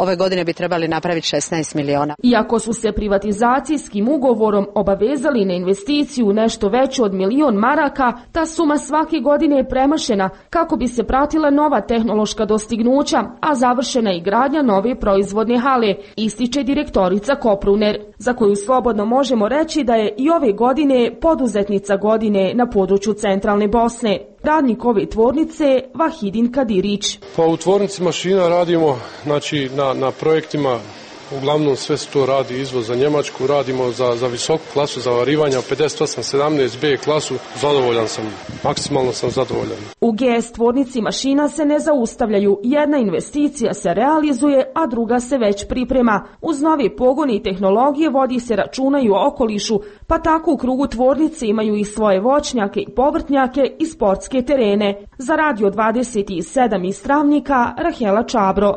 ove godine bi trebali napraviti šesnaest miliona. Iako su se privatizacijskim ugovorom obavezali na investiciju nešto veću od milion maraka, ta suma svake godine je premašena kako bi se pratila nova tehnološka dostignuća, a završena je i gradnja nove proizvodne hale, ističe direktorica Kopruner, za koju slobodno možemo reći da je i ove godine poduzetnica godine na području centralne Bosne. Radnik ove tvornice Vahidin Kadirić. Pa u tvornici mašina radimo, znači na, na projektima, uglavnom sve se to radi izvoz za Njemačku, radimo za, za visoku klasu zavarivanja, pedeset osam sedamnaest B klasu, zadovoljan sam, maksimalno sam zadovoljan. U G S tvornici mašina se ne zaustavljaju, jedna investicija se realizuje, a druga se već priprema. Uz nove pogone i tehnologije vodi se računa i o okolišu, pa tako u krugu tvornice imaju i svoje voćnjake i povrtnjake i sportske terene. Za Radio dvadeset sedam iz Travnika, Rahela Čabro.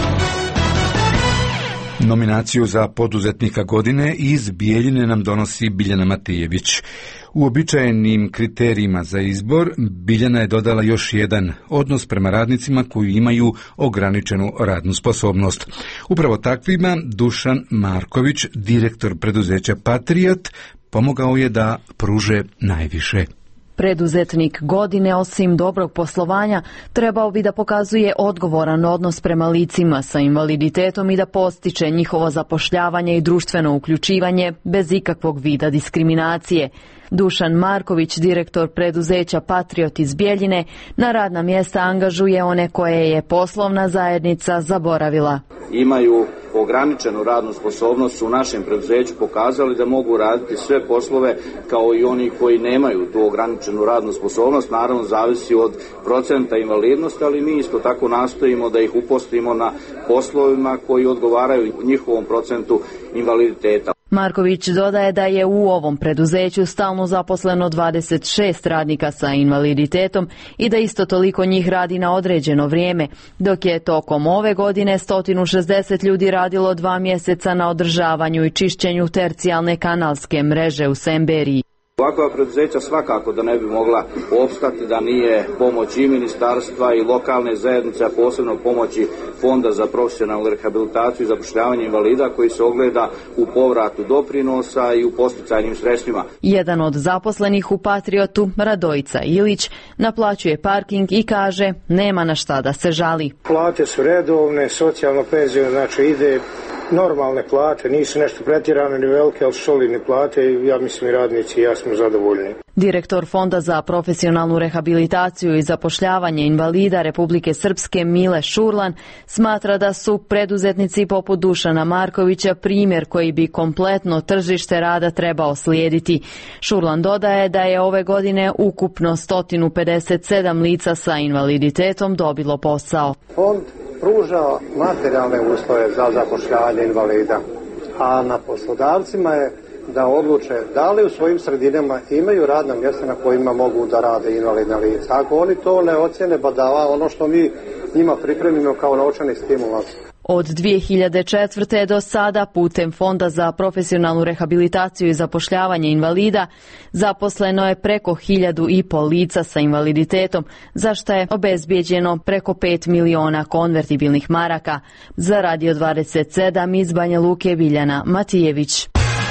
Nominaciju za poduzetnika godine iz Bijeljine nam donosi Biljana Matijević. Uobičajenim kriterijima za izbor Biljana je dodala još jedan: odnos prema radnicima koji imaju ograničenu radnu sposobnost. Upravo takvima Dušan Marković, direktor preduzeća Patriot, pomogao je da pruže najviše. Preduzetnik godine, osim dobrog poslovanja, trebao bi da pokazuje odgovoran odnos prema licima sa invaliditetom i da postiče njihovo zapošljavanje i društveno uključivanje bez ikakvog vida diskriminacije. Dušan Marković, direktor preduzeća Patriot iz Bijeljine, na radna mjesta angažuje one koje je poslovna zajednica zaboravila. Imaju ograničenu radnu sposobnost, u našem preduzeću pokazali da mogu raditi sve poslove kao i oni koji nemaju tu ograničenu radnu sposobnost. Naravno, zavisi od procenta invalidnosti, ali mi isto tako nastojimo da ih uposlimo na poslovima koji odgovaraju njihovom procentu invaliditeta. Marković dodaje da je u ovom preduzeću stalno zaposleno dvadeset šest radnika sa invaliditetom i da isto toliko njih radi na određeno vrijeme, dok je tokom ove godine sto šezdeset ljudi radilo dva mjeseca na održavanju i čišćenju tercijalne kanalske mreže u Semberiji. Ovakva preduzeća svakako da ne bi mogla opstati da nije pomoć i ministarstva i lokalne zajednice, a posebno pomoći Fonda za profesionalnu rehabilitaciju i zapošljavanje invalida, koji se ogleda u povratu doprinosa i u posticajnim sredstvima. Jedan od zaposlenih u Patriotu, Radojica Ilić, naplaćuje parking i kaže nema na šta da se žali. Plate su redovne, socijalno penzijno znači ide, normalne plate, nisu nešto pretjerane ni velike, ali solidne plate i ja mislim i radnici i ja smo zadovoljni. Direktor Fonda za profesionalnu rehabilitaciju i zapošljavanje invalida Republike Srpske Mile Šurlan smatra da su preduzetnici poput Dušana Markovića primjer koji bi kompletno tržište rada trebao slijediti. Šurlan dodaje da je ove godine ukupno sto pedeset sedam lica sa invaliditetom dobilo posao. Fond pruža materijalne uslove za zapošljavanje invalida, a na poslodavcima je da odluče da li u svojim sredinama imaju radna mjesta na kojima mogu da rade invalidna lica. Ako oni to ne ocjene, badava ono što mi njima pripremimo kao novčani stimulans. Od dvije hiljade četvrte. do sada putem Fonda za profesionalnu rehabilitaciju i zapošljavanje invalida zaposleno je preko hiljadu i pol lica sa invaliditetom, za što je obezbijeđeno preko pet miliona konvertibilnih maraka. Za Radio dvadeset sedam iz Banja Luke, Biljana Matijević.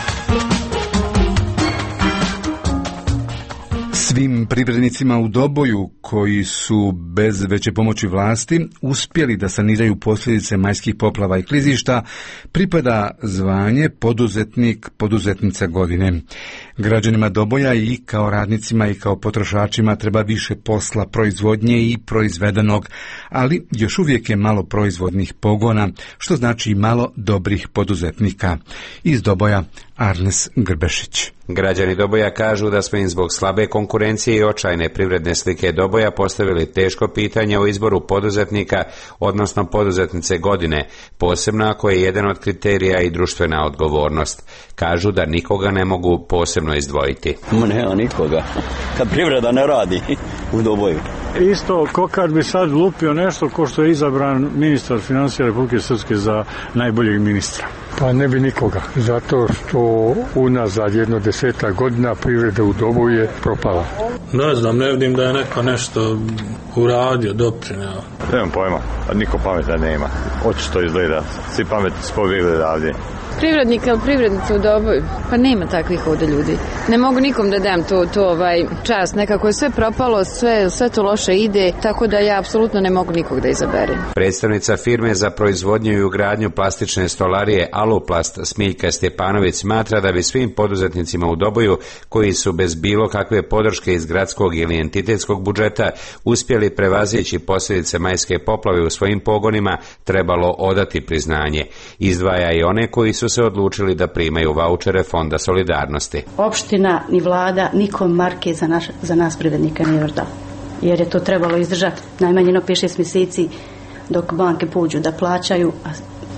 Svim privrednicima u Doboju koji su bez veće pomoći vlasti uspjeli da saniraju posljedice majskih poplava i klizišta pripada zvanje poduzetnik, poduzetnica godine. Građanima Doboja i kao radnicima i kao potrošačima treba više posla, proizvodnje i proizvedenog, ali još uvijek je malo proizvodnih pogona, što znači i malo dobrih poduzetnika. Iz Doboja Arnes Grbešić. Građani Doboja kažu da smo im zbog slabe konkurencije i očajne privredne slike Doboja postavili teško pitanje o izboru poduzetnika, odnosno poduzetnice godine, posebno ako je jedan od kriterija i društvena odgovornost. Kažu da nikoga ne mogu posebno izdvojiti. Nema nikoga. Kad privreda ne radi u Doboju. Isto ko kad bi sad lupio nešto ko što je izabran ministar financija Republike Srpske za najboljeg ministra. Pa ne bi nikoga, zato što unazad jedno deseta godina privreda u Doboju je propala. Ne znam, ne vidim da je neko nešto uradio, doprineo. Nemam pojma, a niko pametan nema. Očito izgleda, svi pametni su pobjegli odavdje. Privrednik ili privrednica u Doboju? Pa nema takvih ovdje ljudi. Ne mogu nikom da dam to, to ovaj čast. Nekako je sve propalo, sve, sve to loše ide, tako da ja apsolutno ne mogu nikog da izaberem. Predstavnica firme za proizvodnju i ugradnju plastične stolarije Aluplast Smiljka Stjepanović smatra da bi svim poduzetnicima u Doboju, koji su bez bilo kakve podrške iz gradskog ili entitetskog budžeta uspjeli prevazići posljedice majske poplave u svojim pogonima, trebalo odati priznanje. Izdvaja i one koji su se odlučili da primaju vaučere Fonda solidarnosti. Opština ni vlada nikom marke za, naš, za nas privrednika nije još dao. Jer je to trebalo izdržati najmanje no pet šest mjeseci dok banke pođu da plaćaju, a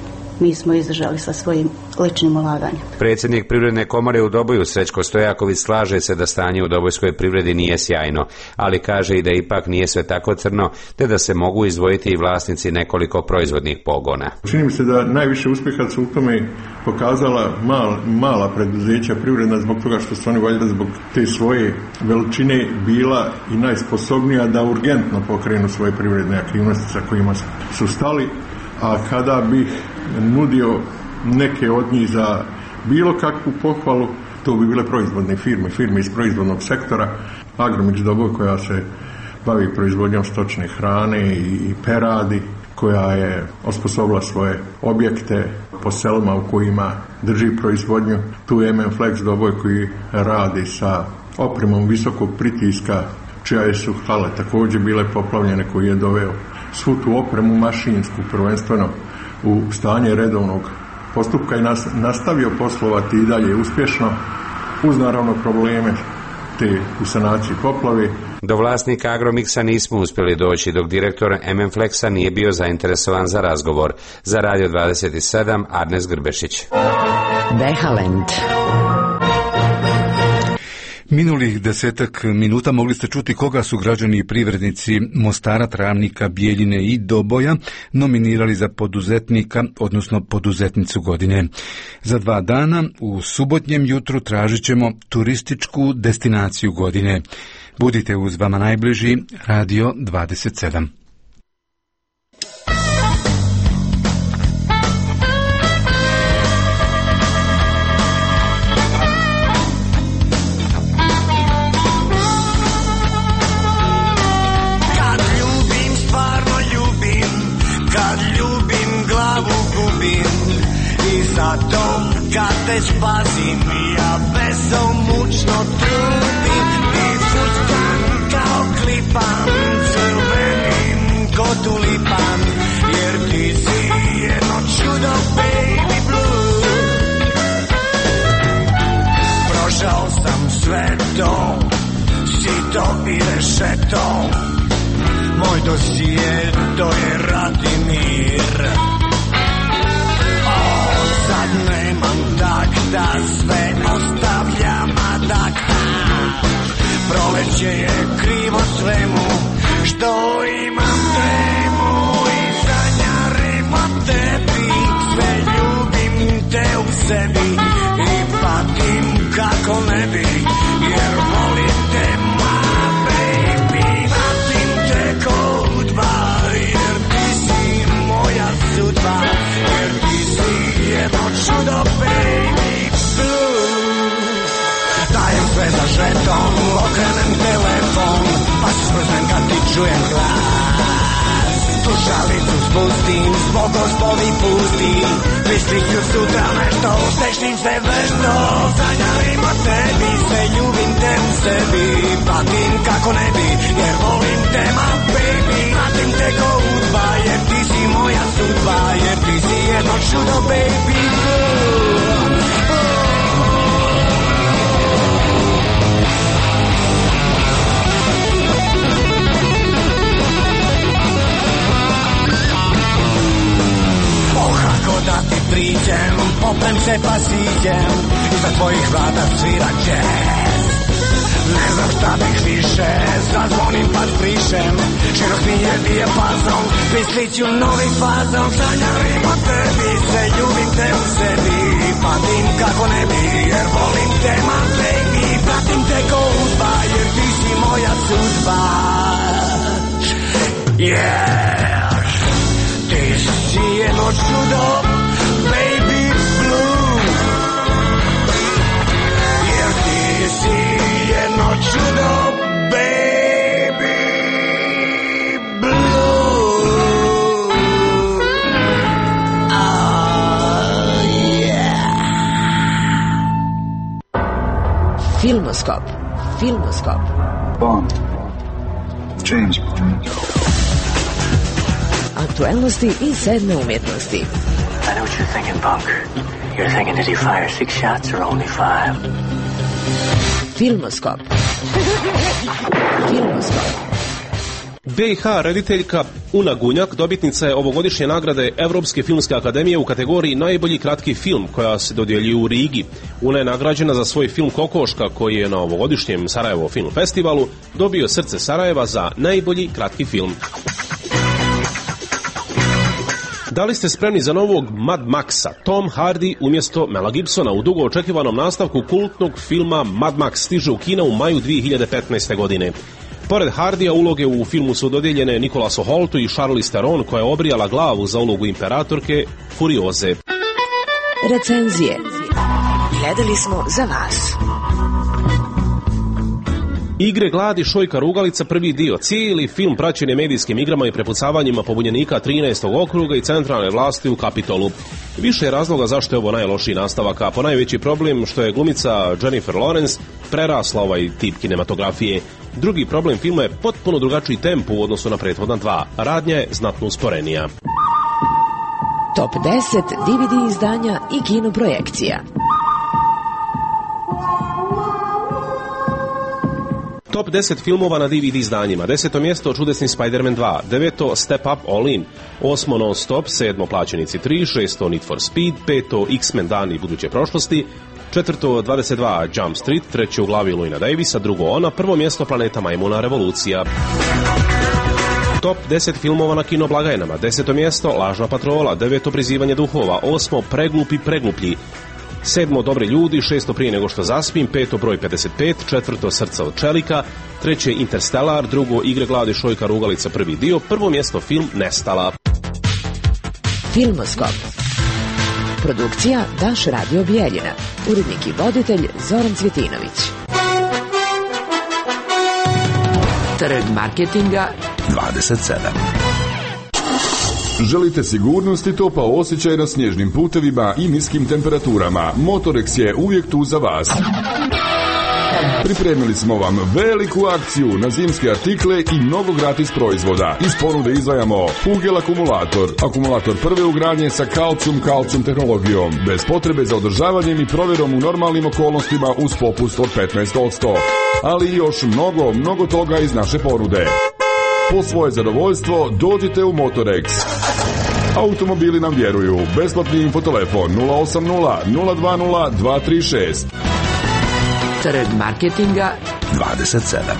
mi smo izdržali sa svojim ličnim ulaganjem. Predsjednik Privredne komore u Doboju Srećko Stojaković slaže se da stanje u dobojskoj privredi nije sjajno, ali kaže i da ipak nije sve tako crno, te da se mogu izdvojiti i vlasnici nekoliko proizvodnih pogona. Čini mi se da najviše uspjeha su u tome pokazala mal, mala preduzeća privredna zbog toga što su oni valjda zbog te svoje veličine bila i najsposobnija da urgentno pokrenu svoje privredne aktivnosti sa kojima su stali, a kada bih nudio neke od njih za bilo kakvu pohvalu, to bi bile proizvodne firme, firme iz proizvodnog sektora. Agromić Doboj koja se bavi proizvodnjom stočne hrane i peradi, koja je osposobila svoje objekte po selima u kojima drži proizvodnju. Tu je M M Flex Doboj koji radi sa opremom visokog pritiska, čije su hale također bile poplavljene, koji je doveo svu tu opremu mašinsku prvenstveno u stanje redovnog postupka i nas, nastavio poslovati i dalje uspješno uz naravno probleme te u sanaciji poplave. Do vlasnika Agromixa nismo uspjeli doći dok direktor M M Flexa nije bio zainteresovan za razgovor. Za Radio dvadeset sedam Arnes Grbešić. Behalend. Minulih desetak minuta mogli ste čuti koga su građani i privrednici Mostara, Travnika, Bijeljine i Doboja nominirali za poduzetnika, odnosno poduzetnicu godine. Za dva dana u subotnjem jutru tražit ćemo turističku destinaciju godine. Budite uz vama najbliži Radio dvadeset sedam. Zato kad te spazim, ja besomučno trudim i fućkan kao klipan, crvenim ko tulipan, jer ti si jedno čudo, baby blue. Prošao sam sve to, sito i rešeto, moj dosije to je Radimir. Sad nemam tak da sve ostavljam, a tak proleće je krivo svemu što imam tremu i sanjarim o tebi, sve ljubim te u sebi i patim kako ne bi, jer volim te ma baby, patim te ko udba, jer ti si moja sudba, jer ti si jedno čudo, baby blues. Dajem sve za žeton, okrenem telefon, pa se smrznem kad ti čujem glas. Slušalicu spustim, zbog gospodi pustim, mislit ću sutra nešto, stešnim se vešto. Sanjarim o tebi, sve ljubim te u sebi, patim kako ne bi, jer volim te ma baby, patim te ko udba, jer ti si moja sudba, jer ti si jedno čudo, baby blue. Oh, ako da ti priđem, popem se pa siđem, iza tvojih vrata svira jazz. Ne znam šta bih više, zazvonim pa prišem. Širok mi je dijapazon, pislit ću novi fazon. Sanjarim o tebi, sve ljubim te u sebi. Patim kako ne bi, jer volim te my baby. Pratim te ko uzba, jer ti si moja sudba. Yeah, ti si jedno čudo, baby blue. Jer ti si jedno čudo, baby blue. Oh, yeah. Filmoskop. Filmoskop. Bond. James Bond. Aktualnosti i sedme umjetnosti. I know what you're thinking, punk. You're thinking, did he fire six shots or only five? Filmoskop. Filmoskop. B i H rediteljka Una Gunjak dobitnica je ovogodišnje nagrade Evropske filmske akademije u kategoriji najbolji kratki film koja se dodjeljuje u Rigi. Una je nagrađena za svoj film Kokoška koji je na ovogodišnjem Sarajevo film festivalu dobio Srce Sarajeva za najbolji kratki film. Da li ste spremni za novog Mad Maxa? Tom Hardy umjesto Mela Gibsona u dugo očekivanom nastavku kultnog filma Mad Max stiže u kina u maju dvije hiljade petnaeste. godine. Pored Hardija uloge u filmu su dodijeljene Nicolasu Holtu i Charlize Theron koja je obrijala glavu za ulogu imperatorke Furioze. Recenzije. Gledali smo za vas. Igre gladi Šojka Rugalica prvi dio. Cijeli film praćen je medijskim igrama i prepucavanjima pobunjenika trinaestog okruga i centralne vlasti u Kapitolu. Više je razloga zašto je ovo najlošiji nastavak, a ponajveći problem što je glumica Jennifer Lawrence prerasla ovaj tip kinematografije. Drugi problem filma je potpuno drugačiji tempo u odnosu na prethodna dva. Radnja je znatno usporenija. Top deset D V D izdanja i kinoprojekcija. Top deset filmova na D V D izdanjima. Deseto mjesto Čudesni Spider-Man dva, deveto Step Up All In, osmo Non Stop, sedmo Plaćenici tri, šesto Need for Speed, peto X-Men Dani buduće prošlosti, četvrto dvadeset dva Jump Street, treće U glavi Luina Davisa, drugo Ona, prvo mjesto Planeta Majmuna Revolucija. Top deset filmova na kino blagajnama. Deseto mjesto Lažna patrola, deveto Prizivanje duhova, osmo Preglupi pregluplji, sedmo Dobri ljudi, šesto Prije nego što zaspim, peto Broj pedeset pet, četvrto Srca od čelika, treće Interstellar, drugo Igre gladi Šojka Rugalica prvi dio, prvo mjesto film Nestala. Filmoskop. Produkcija Daš Radio Bijeljina. Urednik i voditelj Zoran Cvjetinović. Trg marketinga dvadeset sedam. Želite sigurnost i topao osjećaj na snježnim putevima i niskim temperaturama? Motorex je uvijek tu za vas. Pripremili smo vam veliku akciju na zimske artikle i mnogo gratis proizvoda. Iz ponude izdvajamo Hugel akumulator. Akumulator prve ugradnje sa kalcijum-kalcijum tehnologijom. Bez potrebe za održavanjem i provjerom u normalnim okolnostima uz popust od petnaest posto. Ali još mnogo, mnogo toga iz naše ponude. Po svoje zadovoljstvo dođite u Motorex. Automobili nam vjeruju. Besplatni infotelefon nula osam nula nula dva nula dva tri šest. Trg marketinga dvadeset sedam.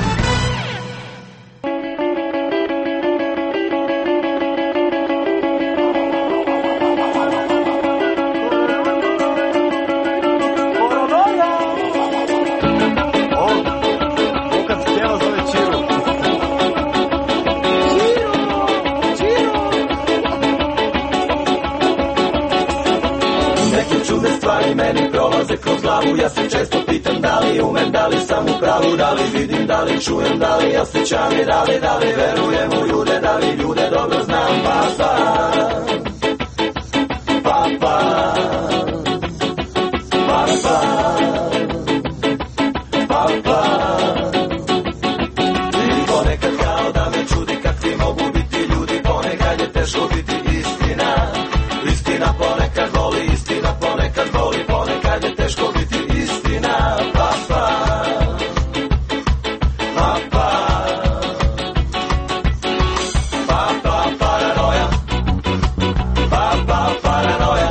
Ja se često pitam da li umem, da li sam u pravu, da li vidim, da li čujem, da li osjećam i da li, da li verujem u ljude, da li ljude dobro znam, papa, papa, papa, papa. I ponekad kao da me čudi kakvi mogu biti ljudi, ponekad je teško biti istina, istina ponekad voli, istina ponekad voli, ponekad je teško biti istina, papa, papa, papa, paranoja, papa, paranoja,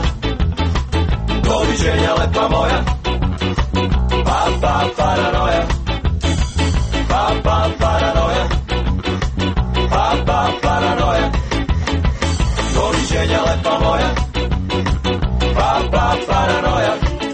doviđenja lepa moja, papa, paranoja, pa paranoja, pa pa paranoja, doviđenja lepa moja, pa pa paranoja.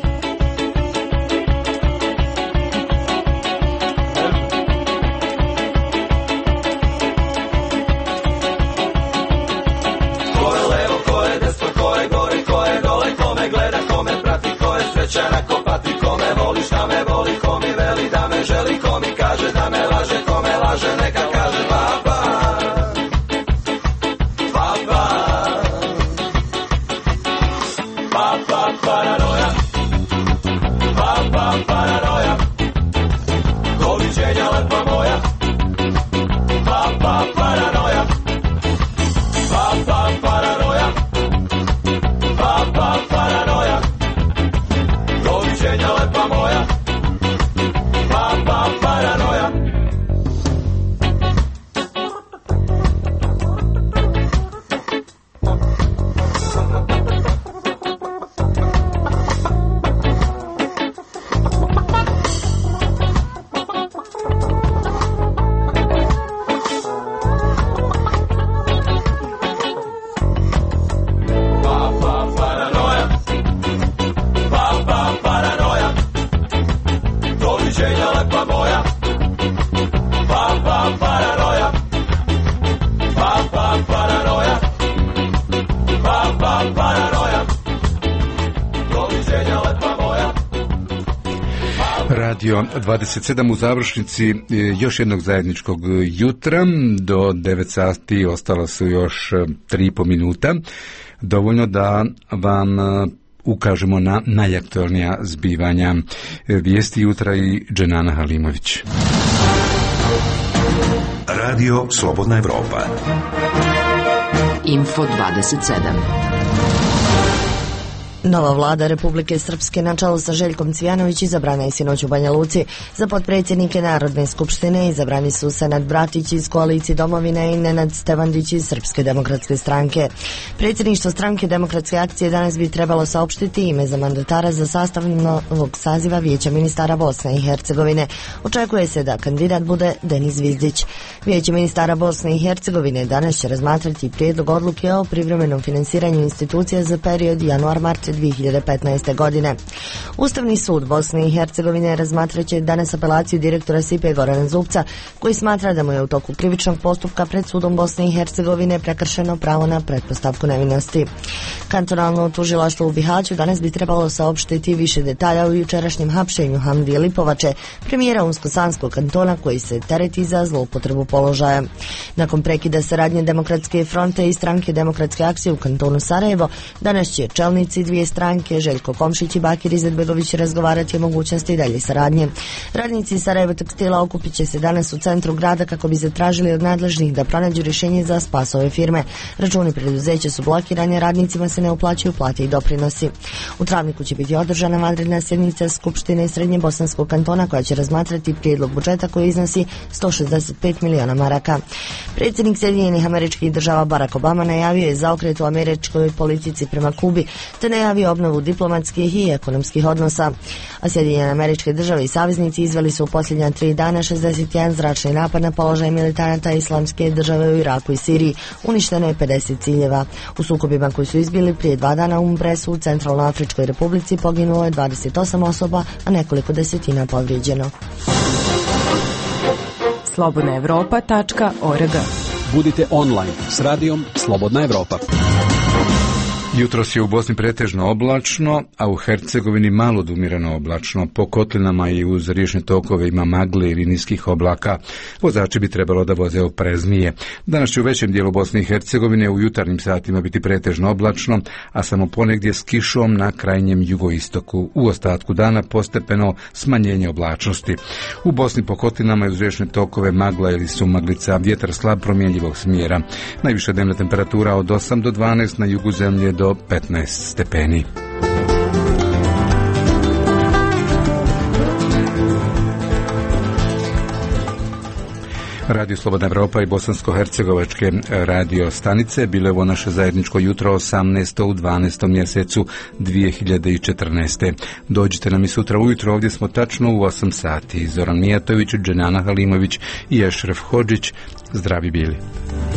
Ko je levo, ko je desno, ko je gori, ko je dole, ko me gleda, ko me prati, ko je srećan ako pati, ko me voli, šta me voli, ko mi veli da me želi, ko mi kaže da me laže, ko me laže neka kaže papa, papa, papa paranoja, papa paranoja, doviđenja lepa moja, papa paranoja, papa paranoja, papa paranoja, doviđenja lepa moja, papa paranoja. Papa paranoja, papa paranoja, doviđenja lepa moja, papa paranoja, papa paranoja, papa paranoja, doviđenja lepa moja. Radio dvadeset sedam u završnici e, još jednog zajedničkog jutra. Do devet sati ostalo su još e, tri i po minuta. Dovoljno da vam e, ukažemo na najaktualnija zbivanja. E, vijesti jutra i Dženana Halimović. Radio Slobodna Evropa. Info dvadeset sedam. Nova vlada Republike Srpske na čelu sa Željkom Cvijanović izabrana je sinoć u Banja Luci. Za potpredsjednike Narodne skupštine izabrani su Senad Bratić iz koalicije Domovine i Nenad Stevandić iz Srpske demokratske stranke. Predsjedništvo stranke Demokratske akcije danas bi trebalo saopštiti ime za mandatara za sastav novog saziva Vijeća ministara Bosne i Hercegovine. Očekuje se da kandidat bude Denis Zvizdić. Vijeće ministara Bosne i Hercegovine danas će razmatrati prijedlog odluke o privremenom finansiranju institucija za period januar-mart dvije hiljade petnaeste. godine. Ustavni sud Bosne i Hercegovine razmatraće danas apelaciju direktora S I P E Gorana Zupca, koji smatra da mu je u toku krivičnog postupka pred sudom Bosne i Hercegovine prekršeno pravo na pretpostavku nevinosti. Kantonalno tužilaštvo u Bihaću danas bi trebalo saopštiti više detalja o jučerašnjem hapšenju Hamdije Lipovače, premijera Unsko-Sanskog kantona, koji se tereti za zloupotrebu položaja. Nakon prekida saradnje Demokratske fronte i stranke Demokratske akcije u kantonu Sarajevo, danas će čelnici dvije stranke, Željko Komšić i Bakir Izetbegović, razgovarati o mogućnosti dalje saradnje. Radnici Sarajevo tekstila okupit će se danas u centru grada kako bi zatražili od nadležnih da pronađu rješenje za spas ove firme. Računi preduzeća su blokirani, radnicima se ne uplaćuju plate i doprinosi. U Travniku će biti održana vanredna sjednica Skupštine Srednje Bosanskog kantona koja će razmatrati prijedlog budžeta koji iznosi sto šezdeset pet miliona maraka. Predsjednik Sjedinjenih Američkih Država Barack Obama najavio je zaokret u američkoj politici prema Kubi, te najavio obnovu diplomatskih i ekonomskih odnosa. A Sjedinjene Američke Države i saveznici izveli su u posljednja tri dana šezdeset jedan zračni napad na položaj militanata Islamske države u Iraku i Siriji. Uništeno je pedeset ciljeva. U sukobima koji su izbili prije dva dana u Mbresu u Centralnoafričkoj Republici poginulo je dvadeset osam osoba, a nekoliko desetina povrijeđeno. slobodna evropa tačka org. Budite online s radijom Slobodna Evropa. Jutros je u Bosni pretežno oblačno, a u Hercegovini malo dumirano oblačno. Po kotlinama i uz riječne tokove ima magle ili niskih oblaka. Vozači bi trebalo da voze opreznije. Danas će u većem dijelu Bosne i Hercegovine u jutarnjim satima biti pretežno oblačno, a samo ponegdje s kišom na krajnjem jugoistoku. U ostatku dana postepeno smanjenje oblačnosti. U Bosni po kotlinama i uz riječne tokove magla ili sumaglica, vjetar slab promjenjivog smjera. Najviša dnevna temperatura od osam do dvanaest, na jugu zemlje do petnaest stepeni. Radio Slobodna Evropa i bosansko-hercegovačke radio stanice bile ovo naše zajedničko jutro osamnaestog u dvanaestom mjesecu dvije hiljade četrnaeste. Dođite nam i sutra ujutro, ovdje smo tačno u osam sati. Zoran Mijatović, Dženana Halimović i Ešref Hodžić. Zdravi bili.